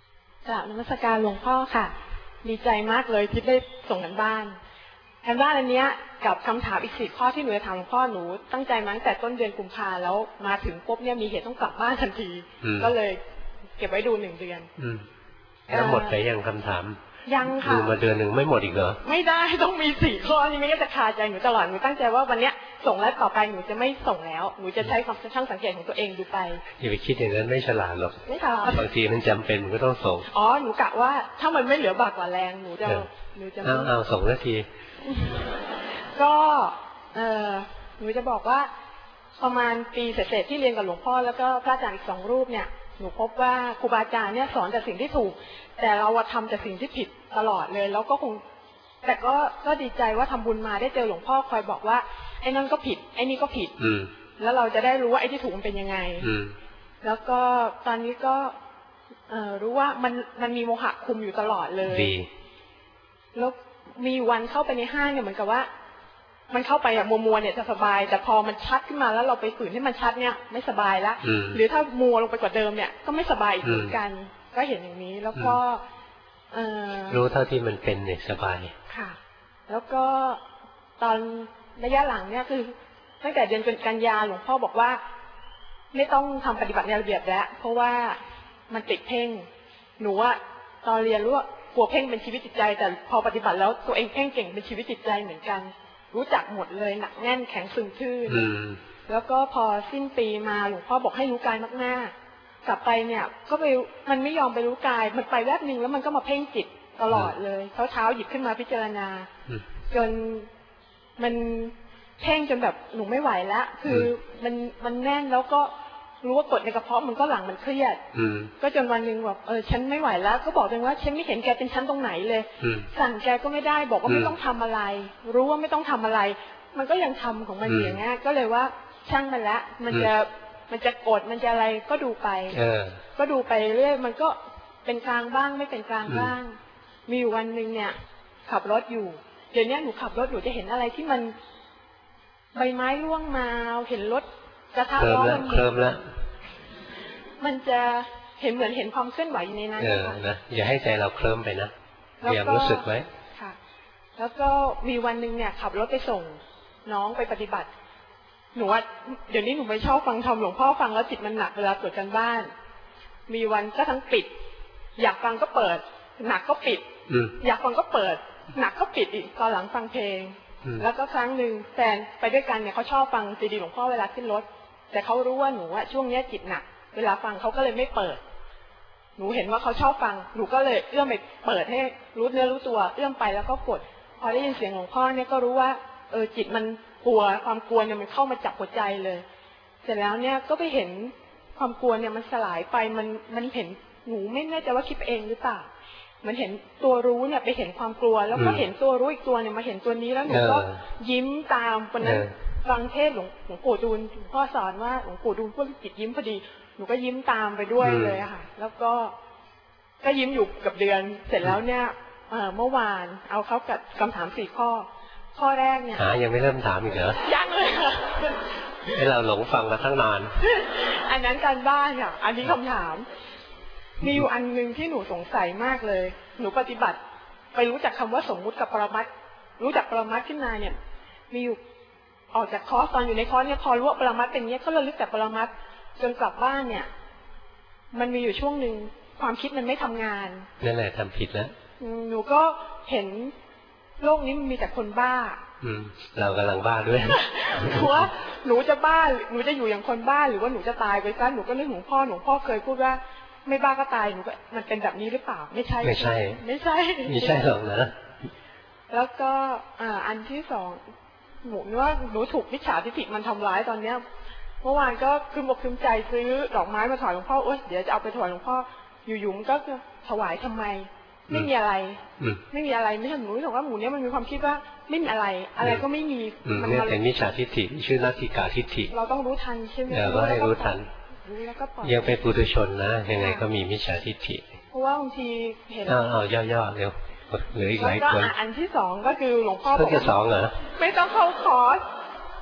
กราบนมัสการหลวงพ่อค่ะดีใจมากเลยที่ได้ส่งกันบ้านกันบ้านอันเนี้ยกับคำถามอีกสี่ข้อที่หนูจะถามหลวงพ่อหนูตั้งใจมาตั้งแต่ต้นเดือนกุมภาแล้วมาถึงปุ๊บเนี่ยมีเหตุต้องกลับบ้านทันทีก็เลยเก็บไว้ดูหนึ่งเดือนแล้วหมดไปยังคำถามยังค่ะดูมาเดือนหนึ่งไม่หมดอีกเหรอไม่ได้ต้องมีสี่ข้อนี้ไม่งั้นจะคาใจหนูตลอดหนูตั้งใจว่าวันเนี้ยส่งแล้วต่อไปหนูจะไม่ส่งแล้วหนูจะใช้ความช่างสังเกตของตัวเองดูไปอย่าไปคิดอย่างนั้นไม่ฉลาดหรอกไม่ค่ะบางทีมันจำเป็นมันก็ต้องส่งอ๋อหนูกะว่าถ้ามันไม่เหลือบากกว่าแรงหนูจะหนูจะเอาเอาส่งนาทีก็เออหนูจะบอกว่าประมาณปีเศษๆที่เรียนกับหลวงพ่อแล้วก็พระอาจารย์อีกสองรูปเนี่ยหนูพบว่าครูบาอาจารย์เนี่ยสอนแต่สิ่งที่ถูกแต่เราทำแต่สิ่งที่ผิดตลอดเลยแล้วก็คงแต่ก็ก็ดีใจว่าทำบุญมาได้เจอหลวงพ่อคอยบอกว่าไอ้นั่นก็ผิดไอ้นี่ก็ผิดแล้วเราจะได้รู้ว่าไอ้ที่ถูกมันเป็นยังไงแล้วก็ตอนนี้ก็เออรู้ว่ามันมันมีโมหะคุมอยู่ตลอดเลยแล้วมีวันเข้าไปในห้างเนี่ยเหมือนกับว่ามันเข้าไปแบบมัวๆเนี่ยจะสบายแต่พอมันชัดขึ้นมาแล้วเราไปฝืนให้มันชัดเนี่ยไม่สบายละหรือถ้ามัวลงไปกว่าเดิมเนี่ยก็ไม่สบายอีกเหมือนกันก็เห็นอย่างนี้แล้วก็รู้เท่าที่มันเป็นเนี่ยสบายค่ะแล้วก็ตอนระยะหลังเนี่ยคือตั้งแต่เดือนกันยาหลวงพ่อบอกว่าไม่ต้องทำปฏิบัติในระเบียบแล้วเพราะว่ามันติดเพ่งหนูว่าตอนเรียนรู้ว่ากลัวเพ่งเป็นชีวิตจิตใจแต่พอปฏิบัติแล้วตัวเองเพ่งเก่งเป็นชีวิตจิตใจเหมือนกันรู้จักหมดเลยหนักแน่นแข็งซึมทื่นแล้วก็พอสิ้นปีมาหลวงพ่อบอกให้รู้กายมากๆกลับไปเนี่ยก็ไปมันไม่ยอมไปรู้กายมันไปแวบนึงแล้วมันก็มาเพ่งจิตตลอดเลยเช้าเช้าหยิบขึ้นมาพิจารณาจนมันเพ่งจนแบบหนูไม่ไหวแล้วคือมันมันแน่นแล้วก็รู้ว่ากดในกระเพาะมันก็หลังมันเครียดก็จนวันหนึ่งแบบเออฉันไม่ไหวแล้วก็บอกเองว่าฉันไม่เห็นแกเป็นชั้นตรงไหนเลยสั่งแกก็ไม่ได้บอกว่าไม่ต้องทำอะไรรู้ว่าไม่ต้องทำอะไรมันก็ยังทำของมันอย่างเงี้ยก็เลยว่าช่างมันละมันจะมันจะกดมันจะอะไรก็ดูไปก็ดูไปเรื่อยมันก็เป็นกลางบ้างไม่เป็นกลางบ้างมีอยู่วันหนึ่งเนี่ยขับรถอยู่เดี๋ยวนี้หนูขับรถหนูจะเห็นอะไรที่มันใบไม้ร่วงมาเห็นรถกระทะล้อมันเคลิ้มแล้วมันจะเห็นเหมือนเห็นความเคลื่อนไหวอยู่ในนั้นนะอย่าให้ใจเราเคลิ้มไปนะพยายามรู้สึกไว้ค่ะแล้วก็มีวันหนึ่งเนี่ยขับรถไปส่งน้องไปปฏิบัติหนูว่าเดี๋ยวนี้หนูไม่ชอบฟังธรรมหลวงพ่อฟังแล้วจิตมันหนักเวลาตรวจกันบ้านมีวันก็ทั้งปิดอยากฟังก็เปิดหนักก็ปิดอยากฟังก็เปิดหนักก็ปิดอีกตอนหลังฟังเพลงแล้วก็ครั้งหนึ่งแฟนไปด้วยกันเนี่ยเขาชอบฟังซีดีหลวงพ่อเวลาขึ้นรถแต่เขารู้ว่าหนูว่าช่วงนี้จิตหนักเวลาฟังเขาก็เลยไม่เปิดหนูเห็นว่าเขาชอบฟังหนูก็เลยเอื้อมไปเปิดให้รู้เนื้อรู้ตัวเอื้อมไปแล้วก็กดพอได้ยินเสียงหลวงพ่อเนี่ยก็รู้ว่าเออจิตมันกลัวความกลัวเนี่ยมันเข้ามาจับหัวใจเลยเสร็จแล้วเนี่ยก็ไปเห็นความกลัวเนี่ยมันสลายไปมันมันเห็นหนูไม่แน่ใจว่าคิดเองหรือเปล่ามันเห็นตัวรู้เนี่ยไปเห็นความกลัวแล้วก็เห็นตัวรู้อีกตัวเนี่ยมาเห็นตัวนี้แล้วหนูก็ยิ้มตามวันนั้นฟังเทศหลวงหลวงปู่ดูลหลวงพ่อสอนว่าหลวงปู่ดูลพูดจิตยิ้มพอดีหนูก็ยิ้มตามไปด้วยเลยค่ะแล้วก็ก็ยิ้มอยู่กับเดือนเสร็จแล้วเนี่ยเมื่อวานเอาเขากับคำถามสี่ข้อข้อแรกเนี่ยหายังไม่เริ่มถามอีกเหรอยังเลยค่ะให้เราหลงฟังมาตั้งนานอันนั้นการบ้านค่ะอันนี้คำถามมีอยู่อันหนึ่งที่หนูสงสัยมากเลยหนูปฏิบัติไปรู้จักคำว่าสมมุติกับปรมัตถ์รู้จักปรมัตถ์ขึ้นมาเนี่ยมีอยู่ออกจากคอร์สตอนอยู่ในคอร์สเนี่ยพอรู้ว่าปรมัตถ์เป็นเนี้ยก็ระลึกแต่ปรมัตถ์จนกลับบ้านเนี่ยมันมีอยู่ช่วงหนึ่งความคิดมันไม่ทำงานนั่นแหละทำผิดแล้วหนูก็เห็นโลกนี้มันมีแต่คนบ้าอืมเรากำลังบ้าด้วยหนูว่าหนูจะบ้าหนูจะอยู่อย่างคนบ้าหรือว่าหนูจะตายไปซะหนูก็นึกถึงพ่อหนูพ่อเคยพูดว่าไม่บ้าก็ตายหนูก็มันเป็นแบบนี้หรือเปล่าไม่ใช่ไม่ใช่ไม่ใช่ไม่ใช่หรอกนะแล้วก็อ่าอันที่สองหนูว่าหนูถูกมิจฉาทิฏฐิมันทำร้ายตอนเนี้ยเมื่อวานก็คืมอกคืมใจซื้อดอกไม้มาถวายหลวงพ่อโอ๊ยเดี๋ยวจะเอาไปถวายหลวงพ่ออยู่ๆมันก็ถวายทำไมไม่มีอะไรไม่มีอะไรไม่ใช่หนูรู้สึกว่าหมูเนี้ยมันมีความคิดว่าไม่มีอะไรอะไรก็ไม่มีมันเป็นมิจฉาทิฏฐิชื่อนัตถิกาทิฏฐิเราต้องรู้ทันใช่ไหมเราก็ให้รู้ทันยังเป็นปุถุชนนะยังไงก็มีมิจฉาทิฏฐิเพราะว่าบางทีเห็นอ้าวย่อๆเร็วเหลืออีกหลายคนอันที่สองก็คือหลวงพ่อบอกว่าสองเหรอไม่ต้องเข้าคอร์ส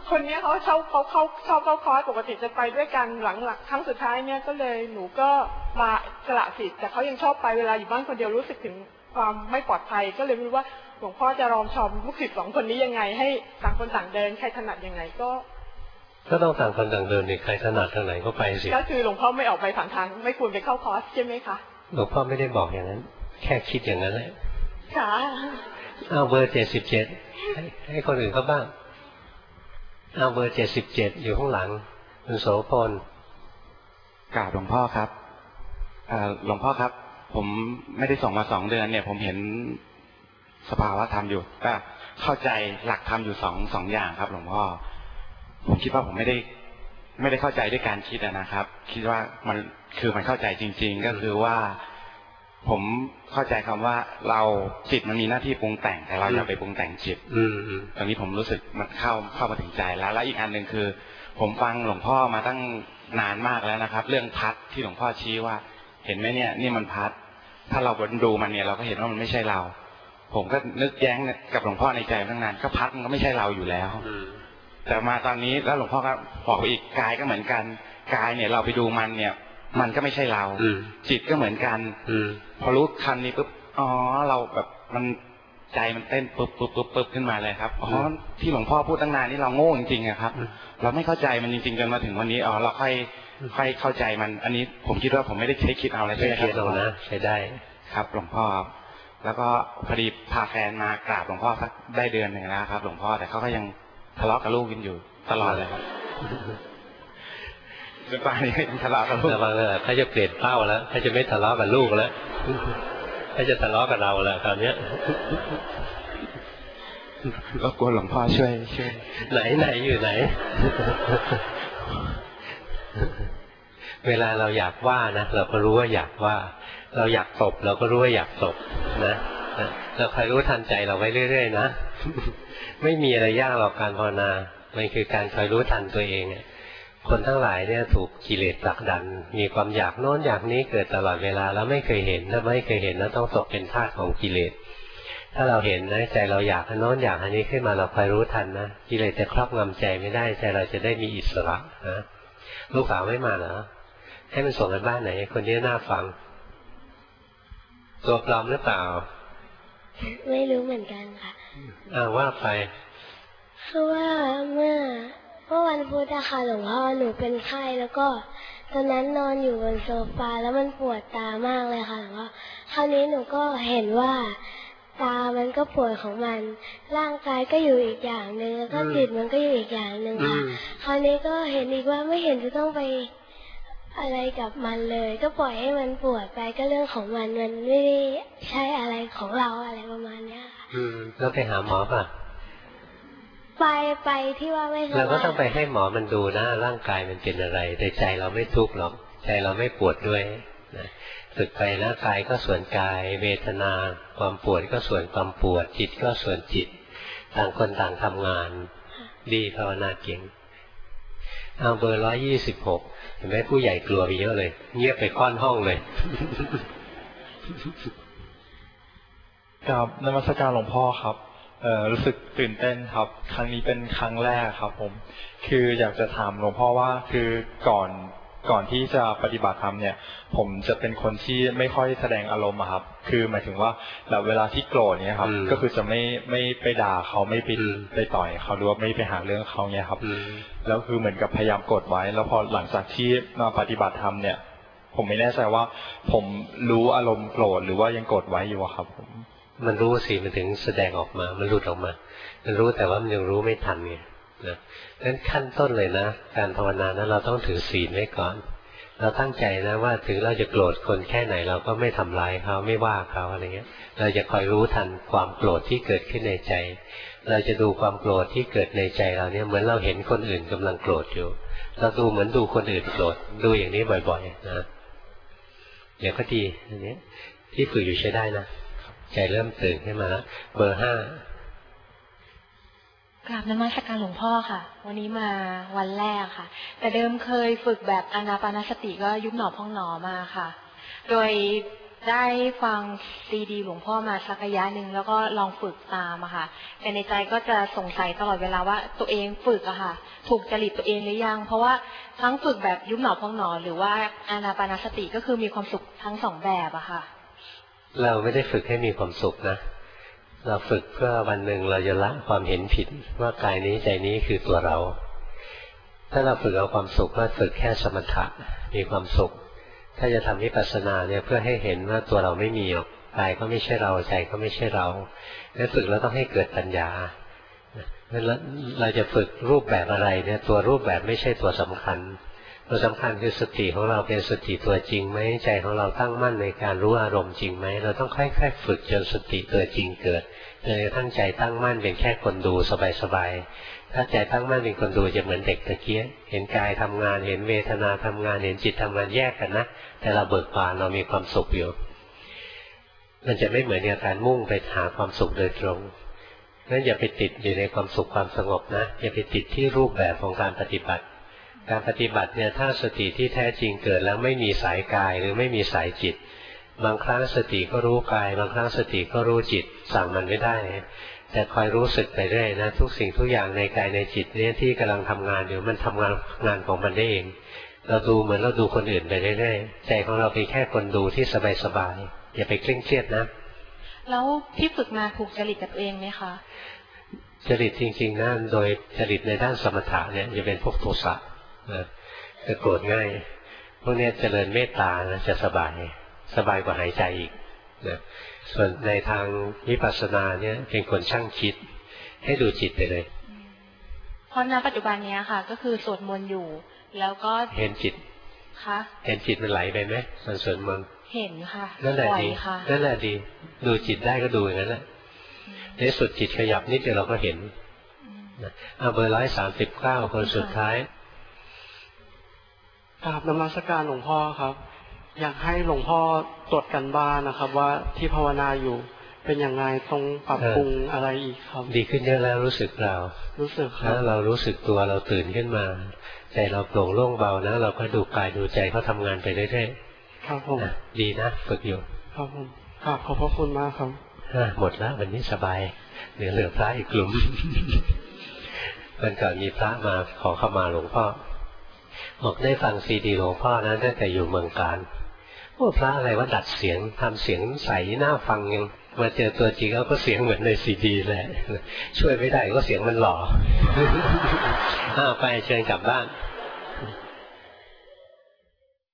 คนนี้เขาชอบเขาเขาชอบเข้าคอร์สปกติจะไปด้วยกันหลังหลังครั้งสุดท้ายเนี่ยก็เลยหนูก็มาสละสิทธิ์แต่เขายังชอบไปเวลาอยู่บ้านคนเดียวรู้สึกถึงความไม่ปลอดภัยก็เลยไม่รู้ว่าหลวงพ่อจะรอมชอมลูกศิษย์สองคนนี้ยังไงให้ต่างคนต่างเดินใครถนัดยังไงก็ก็ต้องต่างคนต่างเดินนี่ใครถนัดทางไหนก็ไปสิก็คือหลวงพ่อไม่ออกไปผ่านทางไม่ควรไปเข้าคอร์สใช่ไหมคะหลวงพ่อไม่ได้บอกอย่างนั้นแค่คิดอย่างนั้นแหละค่ะเอาเบอร์เจ็ดสิบเจ็ดให้คนอื่นเขาบ้างเอาเบอร์เจ็ดสิบเจ็ดอยู่ข้างหลังคุณโสพลกราบหลวงพ่อครับหลวงพ่อครับผมไม่ได้ส่งมาสองเดือนเนี่ยผมเห็นสภาวะธรรมอยู่ก็เข้าใจหลักธรรมอยู่สองสองอย่างครับหลวงพ่อผมคิดว่าผมไม่ได้ไม่ได้เข้าใจด้วยการคิดนะครับคิดว่ามันคือมันเข้าใจจริงๆก็คือว่าผมเข้าใจคำว่าเราจิตมันมีหน้าที่ปรุงแต่งแต่เราอย่าไปปรุงแต่งจิตตรงนี้ผมรู้สึกมันเข้าเข้ามาถึงใจแล้วแล้วอีกอันหนึ่งคือผมฟังหลวงพ่อมาตั้งนานมากแล้วนะครับเรื่องพัดที่หลวงพ่อชี้ว่าเห็นไหมเนี่ยนี่มันพัดถ้าเราดูมันเนี่ยเราก็เห็นว่ามันไม่ใช่เราผมก็นึกแย้งกับหลวงพ่อในใจตั้งนานก็พัดมันก็ไม่ใช่เราอยู่แล้วแต่มาตอนนี้แล้วหลวงพ่อก็บอกอีกกายก็เหมือนกันกายเนี่ยเราไปดูมันเนี่ยมันก็ไม่ใช่เราจิตก็เหมือนกันพอรู้คำนี้ปุ๊บอ๋อเราแบบมันใจมันเต้นปุ๊บปุ๊บปุ๊บปุ๊บขึ้นมาเลยครับอ๋อที่หลวงพ่อพูดตั้งนานนี่เราโง่จริงๆอะครับเราไม่เข้าใจมันจริงๆจนมาถึงวันนี้อ๋อเราค่อยค่อยเข้าใจมันอันนี้ผมคิดว่าผมไม่ได้ใช้คิดเอาอะไรใช่ไหมครับเรานะใช้ได้ครับหลวงพ่อแล้วก็พอดีพาแฟนมากราบหลวงพ่อสักได้เดือนหนึ่งแล้วครับหลวงพ่อแต่เขาก็ยังทะเลาะกับลูกกันอยู่ตลอดเลยครับจนป่านนี้ยังทะเลาะกับลูกระวังเลยเขาจะเปลี่ยนเป้าแล้วเขาจะไม่ทะเลาะกับลูกแล้วเขาจะทะเลาะกับเราแล้วคราวนี้ก็กลัวหลวงพ่อช่วยช่วยไหนไหนอยู่ไหนเวลาเราอยากว่านะเราก็รู้ว่าอยากว่าเราอยากตบเราก็รู้ว่าอยากตบนะเราคอยรู้ทันใจเราไว้เรื่อยๆนะไม่มีอะไรยากหรอกการภาวนามันคือการคอยรู้ทันตัวเองคนทั้งหลายเนี่ยถูกกิเลสผลักดันมีความอยากโน้นอยากนี้เกิดตลอดเวลาแล้วไม่เคยเห็นถ้าไม่เคยเห็นแล้วต้องตกเป็นทาสของกิเลสถ้าเราเห็นนะใจเราอยากอันโน้นอยากอันนี้ขึ้นมาเราคอยรู้ทันนะกิเลสจะครอบงำใจไม่ได้ใจเราจะได้มีอิสระนะลูกสาวไม่มาเหรอให้มันส่งกันบ้านไหนคนนี้น่าฟังตัวปลอมหรือเปล่าไม่รู้เหมือนกันค่ะอ่าว่าไปคือว่าเมื่อเมื่อวันพุธอะค่ะหลวงพ่อหนูเป็นไข้แล้วก็ตอนนั้นนอนอยู่บนโซฟาแล้วมันปวดตามากเลยค่ะหลวงพ่อคราวนี้หนูก็เห็นว่าตามันก็ปวดของมันร่างกายก็อยู่อีกอย่างหนึ่งแล้วก็จิตมันก็อยู่อีกอย่างหนึ่งค่ะคราวนี้ก็เห็นอีกว่าไม่เห็นจะต้องไปอะไรกับมันเลยก็ปล่อยให้มันปวดไปก็เรื่องของมันมันไม่ได้ใช่อะไรของเราอะไรประมาณนี้ค่ะอืมแล้วไปหาหมอป่ะไปไปที่ว่าไม่สบายเราก็ต้องไปให้หมอมันดูนะร่างกายมันเป็นอะไรแต่ใจเราไม่ทุกข์หรอกใจเราไม่ปวดด้วยนะฝึกไปนะกายก็ส่วนกายเวทนาความปวดก็ส่วนความปวดจิตก็ส่วนจิตต่างคนต่างทำงานดีภาวนาเก่งเอาเบอร์ร้อยยี่สิบหกเห็นไหมผู้ใหญ่กลัวไปเยอะเลยเงียบไปค่อนห้องเลยกับนมัสการหลวงพ่อครับเอ่อรู้สึกตื่นเต้นครับครั้งนี้เป็นครั้งแรกครับผมคืออยากจะถามหลวงพ่อว่าคือก่อนก่อนที่จะปฏิบัติธรรมเนี่ยผมจะเป็นคนที่ไม่ค่อยแสดงอารมณ์ครับคือหมายถึงว่าแบบเวลาที่โกรธเนี่ยครับก็คือจะไม่ไม่ไปด่าเขาไม่ไปไปต่อยเขาหรือว่าไม่ไปหาเรื่องเขาเนี่ยครับแล้วคือเหมือนกับพยายามกดไว้แล้วพอหลังจากที่มาปฏิบัติธรรมเนี่ยผมไม่แน่ใจว่าผมรู้อารมณ์โกรธหรือว่ายังกดไว้อยู่ครับผมมันรู้สิมันถึงแสดงออกมามันหลุดออกมามันรู้แต่ว่ามันยังรู้ไม่ทันไงนะงั้นขั้นต้นเลยนะการภาวนานะเราต้องถือศีลไว้ก่อนเราตั้งใจนะว่าถึงเราจะโกรธคนแค่ไหนเราก็ไม่ทำร้ายเขาไม่ว่าเขาอะไรเงี้ยเราจะคอยรู้ทันความโกรธที่เกิดขึ้นในใจเราจะดูความโกรธที่เกิดในใจเราเนี่ยเหมือนเราเห็นคนอื่นกำลังโกรธอยู่เราดูเหมือนดูคนอื่นโกรธดูอย่างนี้บ่อยๆนะเดี๋ยวก็ดีอันนี้ที่ฝึกอยู่ใช้ได้นะใจเริ่มตื่นขึ้นมาแล้วเบอร์ห้ากราบนมัสการหลวงพ่อค่ะวันนี้มาวันแรกค่ะแต่เดิมเคยฝึกแบบอานาปานสติก็ยุบหนอพองหนอมาค่ะโดยได้ฟังซีดีหลวงพ่อมาสักระยะหนึ่งแล้วก็ลองฝึกตามอะค่ะแต่ในใจก็จะสงสัยตลอดเวลาว่าตัวเองฝึกอะค่ะถูกจริตตัวเองหรือยังเพราะว่าทั้งฝึกแบบยุบหนอพองหนอหรือว่าอานาปานสติก็คือมีความสุขทั้งสองแบบอะค่ะเราไม่ได้ฝึกให้มีความสุขนะเราฝึกเพื่อวันหนึ่งเราจะละความเห็นผิดว่ากายนี้ใจนี้คือตัวเราถ้าเราฝึกเอาความสุขก็ฝึกแค่สมถะมีความสุขถ้าจะทำวิปัสสนาเนี่ยเพื่อให้เห็นว่าตัวเราไม่มีหรอกกายก็ไม่ใช่เราใจก็ไม่ใช่เรางั้นฝึกแล้วต้องให้เกิดปัญญางั้นเราจะฝึกรูปแบบอะไรเนี่ยตัวรูปแบบไม่ใช่ตัวสำคัญตัวสำคัญคือสติของเราเป็นสติตัวจริงไหมใจของเราตั้งมั่นในการรู้อารมณ์จริงไหมเราต้องค่อยๆฝึกจนสติตัวจริงเกิดจนกระทั่งใจตั้งมั่นเป็นแค่คนดูสบายๆถ้าใจตั้งมั่นเป็นคนดูจะเหมือนเด็กตะเกียเห็นกายทำงานเห็นเวทนาทำงานเห็นจิตทำงานแยกกันนะแต่เราเบิกบานเรามีความสุขอยู่มันจะไม่เหมือนกับการมุ่งไปหาความสุขโดยตรงงั้นอย่าไปติดอยู่ในความสุขความสงบนะอย่าไปติดที่รูปแบบของการปฏิบัติการปฏิบัติเนี่ยถ้าสติที่แท้จริงเกิดแล้วไม่มีสายกายหรือไม่มีสายจิตบางครั้งสติก็รู้กายบางครั้งสติก็รู้จิตสั่งมันไม่ได้แต่คอยรู้สึกไปเรื่อยนะทุกสิ่งทุกอย่างในกายในจิตเนี่ยที่กำลังทำงานอยู่มันทำงานงานของมันได้เองเราดูเหมือนเราดูคนอื่นไปเรื่อยๆใจของเราเป็นแค่คนดูที่สบายๆอย่าไปเคร่งเครียดนะแล้วที่ฝึกมาถูกจริตกับตัวเองไหมคะจริตจริงๆนะโดยจริตในด้านสมถะเนี่ยจะเป็นพวกโทสะจะโกรธง่ายพวกนี้เจริญเมตตานะจะสบายสบายกว่าหายใจอีกนะส่วนในทางวิปัสสนาเนี่ยเป็นคนช่างคิดให้ดูจิตไปเลยเพราะณปัจจุบันนี้ค่ะก็คือสวดมนต์อยู่แล้วก็เห็นจิตคะเห็นจิตมันไหลไปไหมตอนสวดมนต์เห็นค่ะนั่นแหละดีนั่นแหละดีดูจิตได้ก็ดูอย่างนั้นแหละในสุดจิตขยับนิดเดียวเราก็เห็นเอาเบอร์ร้อยสามสิบเก้าคนสุดท้ายกราบนมัสการหลวงพ่อครับอยากให้หลวงพ่อตรวจกันบ้านนะครับว่าที่ภาวนาอยู่เป็นยังไงต้องปรับปรุงอะไรอีกครับดีขึ้นเยอะแล้วรู้สึกเรารู้สึกครับแล้วเรารู้สึกตัวเราตื่นขึ้นมาใจเราโปร่งโล่งเบานะเราก็ดูกายดูใจเขาทำงานไปเรื่อยๆครับผมดีนะฝึกอยู่ครับผมครับขอบพระคุณมากครับหมดแล้ววันนี้สบายเหลือเหลือพระอีกกลุ่มวันก่อนมีพระมาขอเข้ามาหลวงพ่อบอกได้ฟังซีดีหลวงพ่อนะตั้งแต่อยู่เมืองการพวกพระอะไรว่าดัดเสียงทำเสียงใสน่าฟังยังมาเจอตัวจริงแล้วก็เสียงเหมือนในซีดีแหละช่วยไม่ได้ก็เสียงมันหล่ออ้าวไปเชิญกลับบ้าน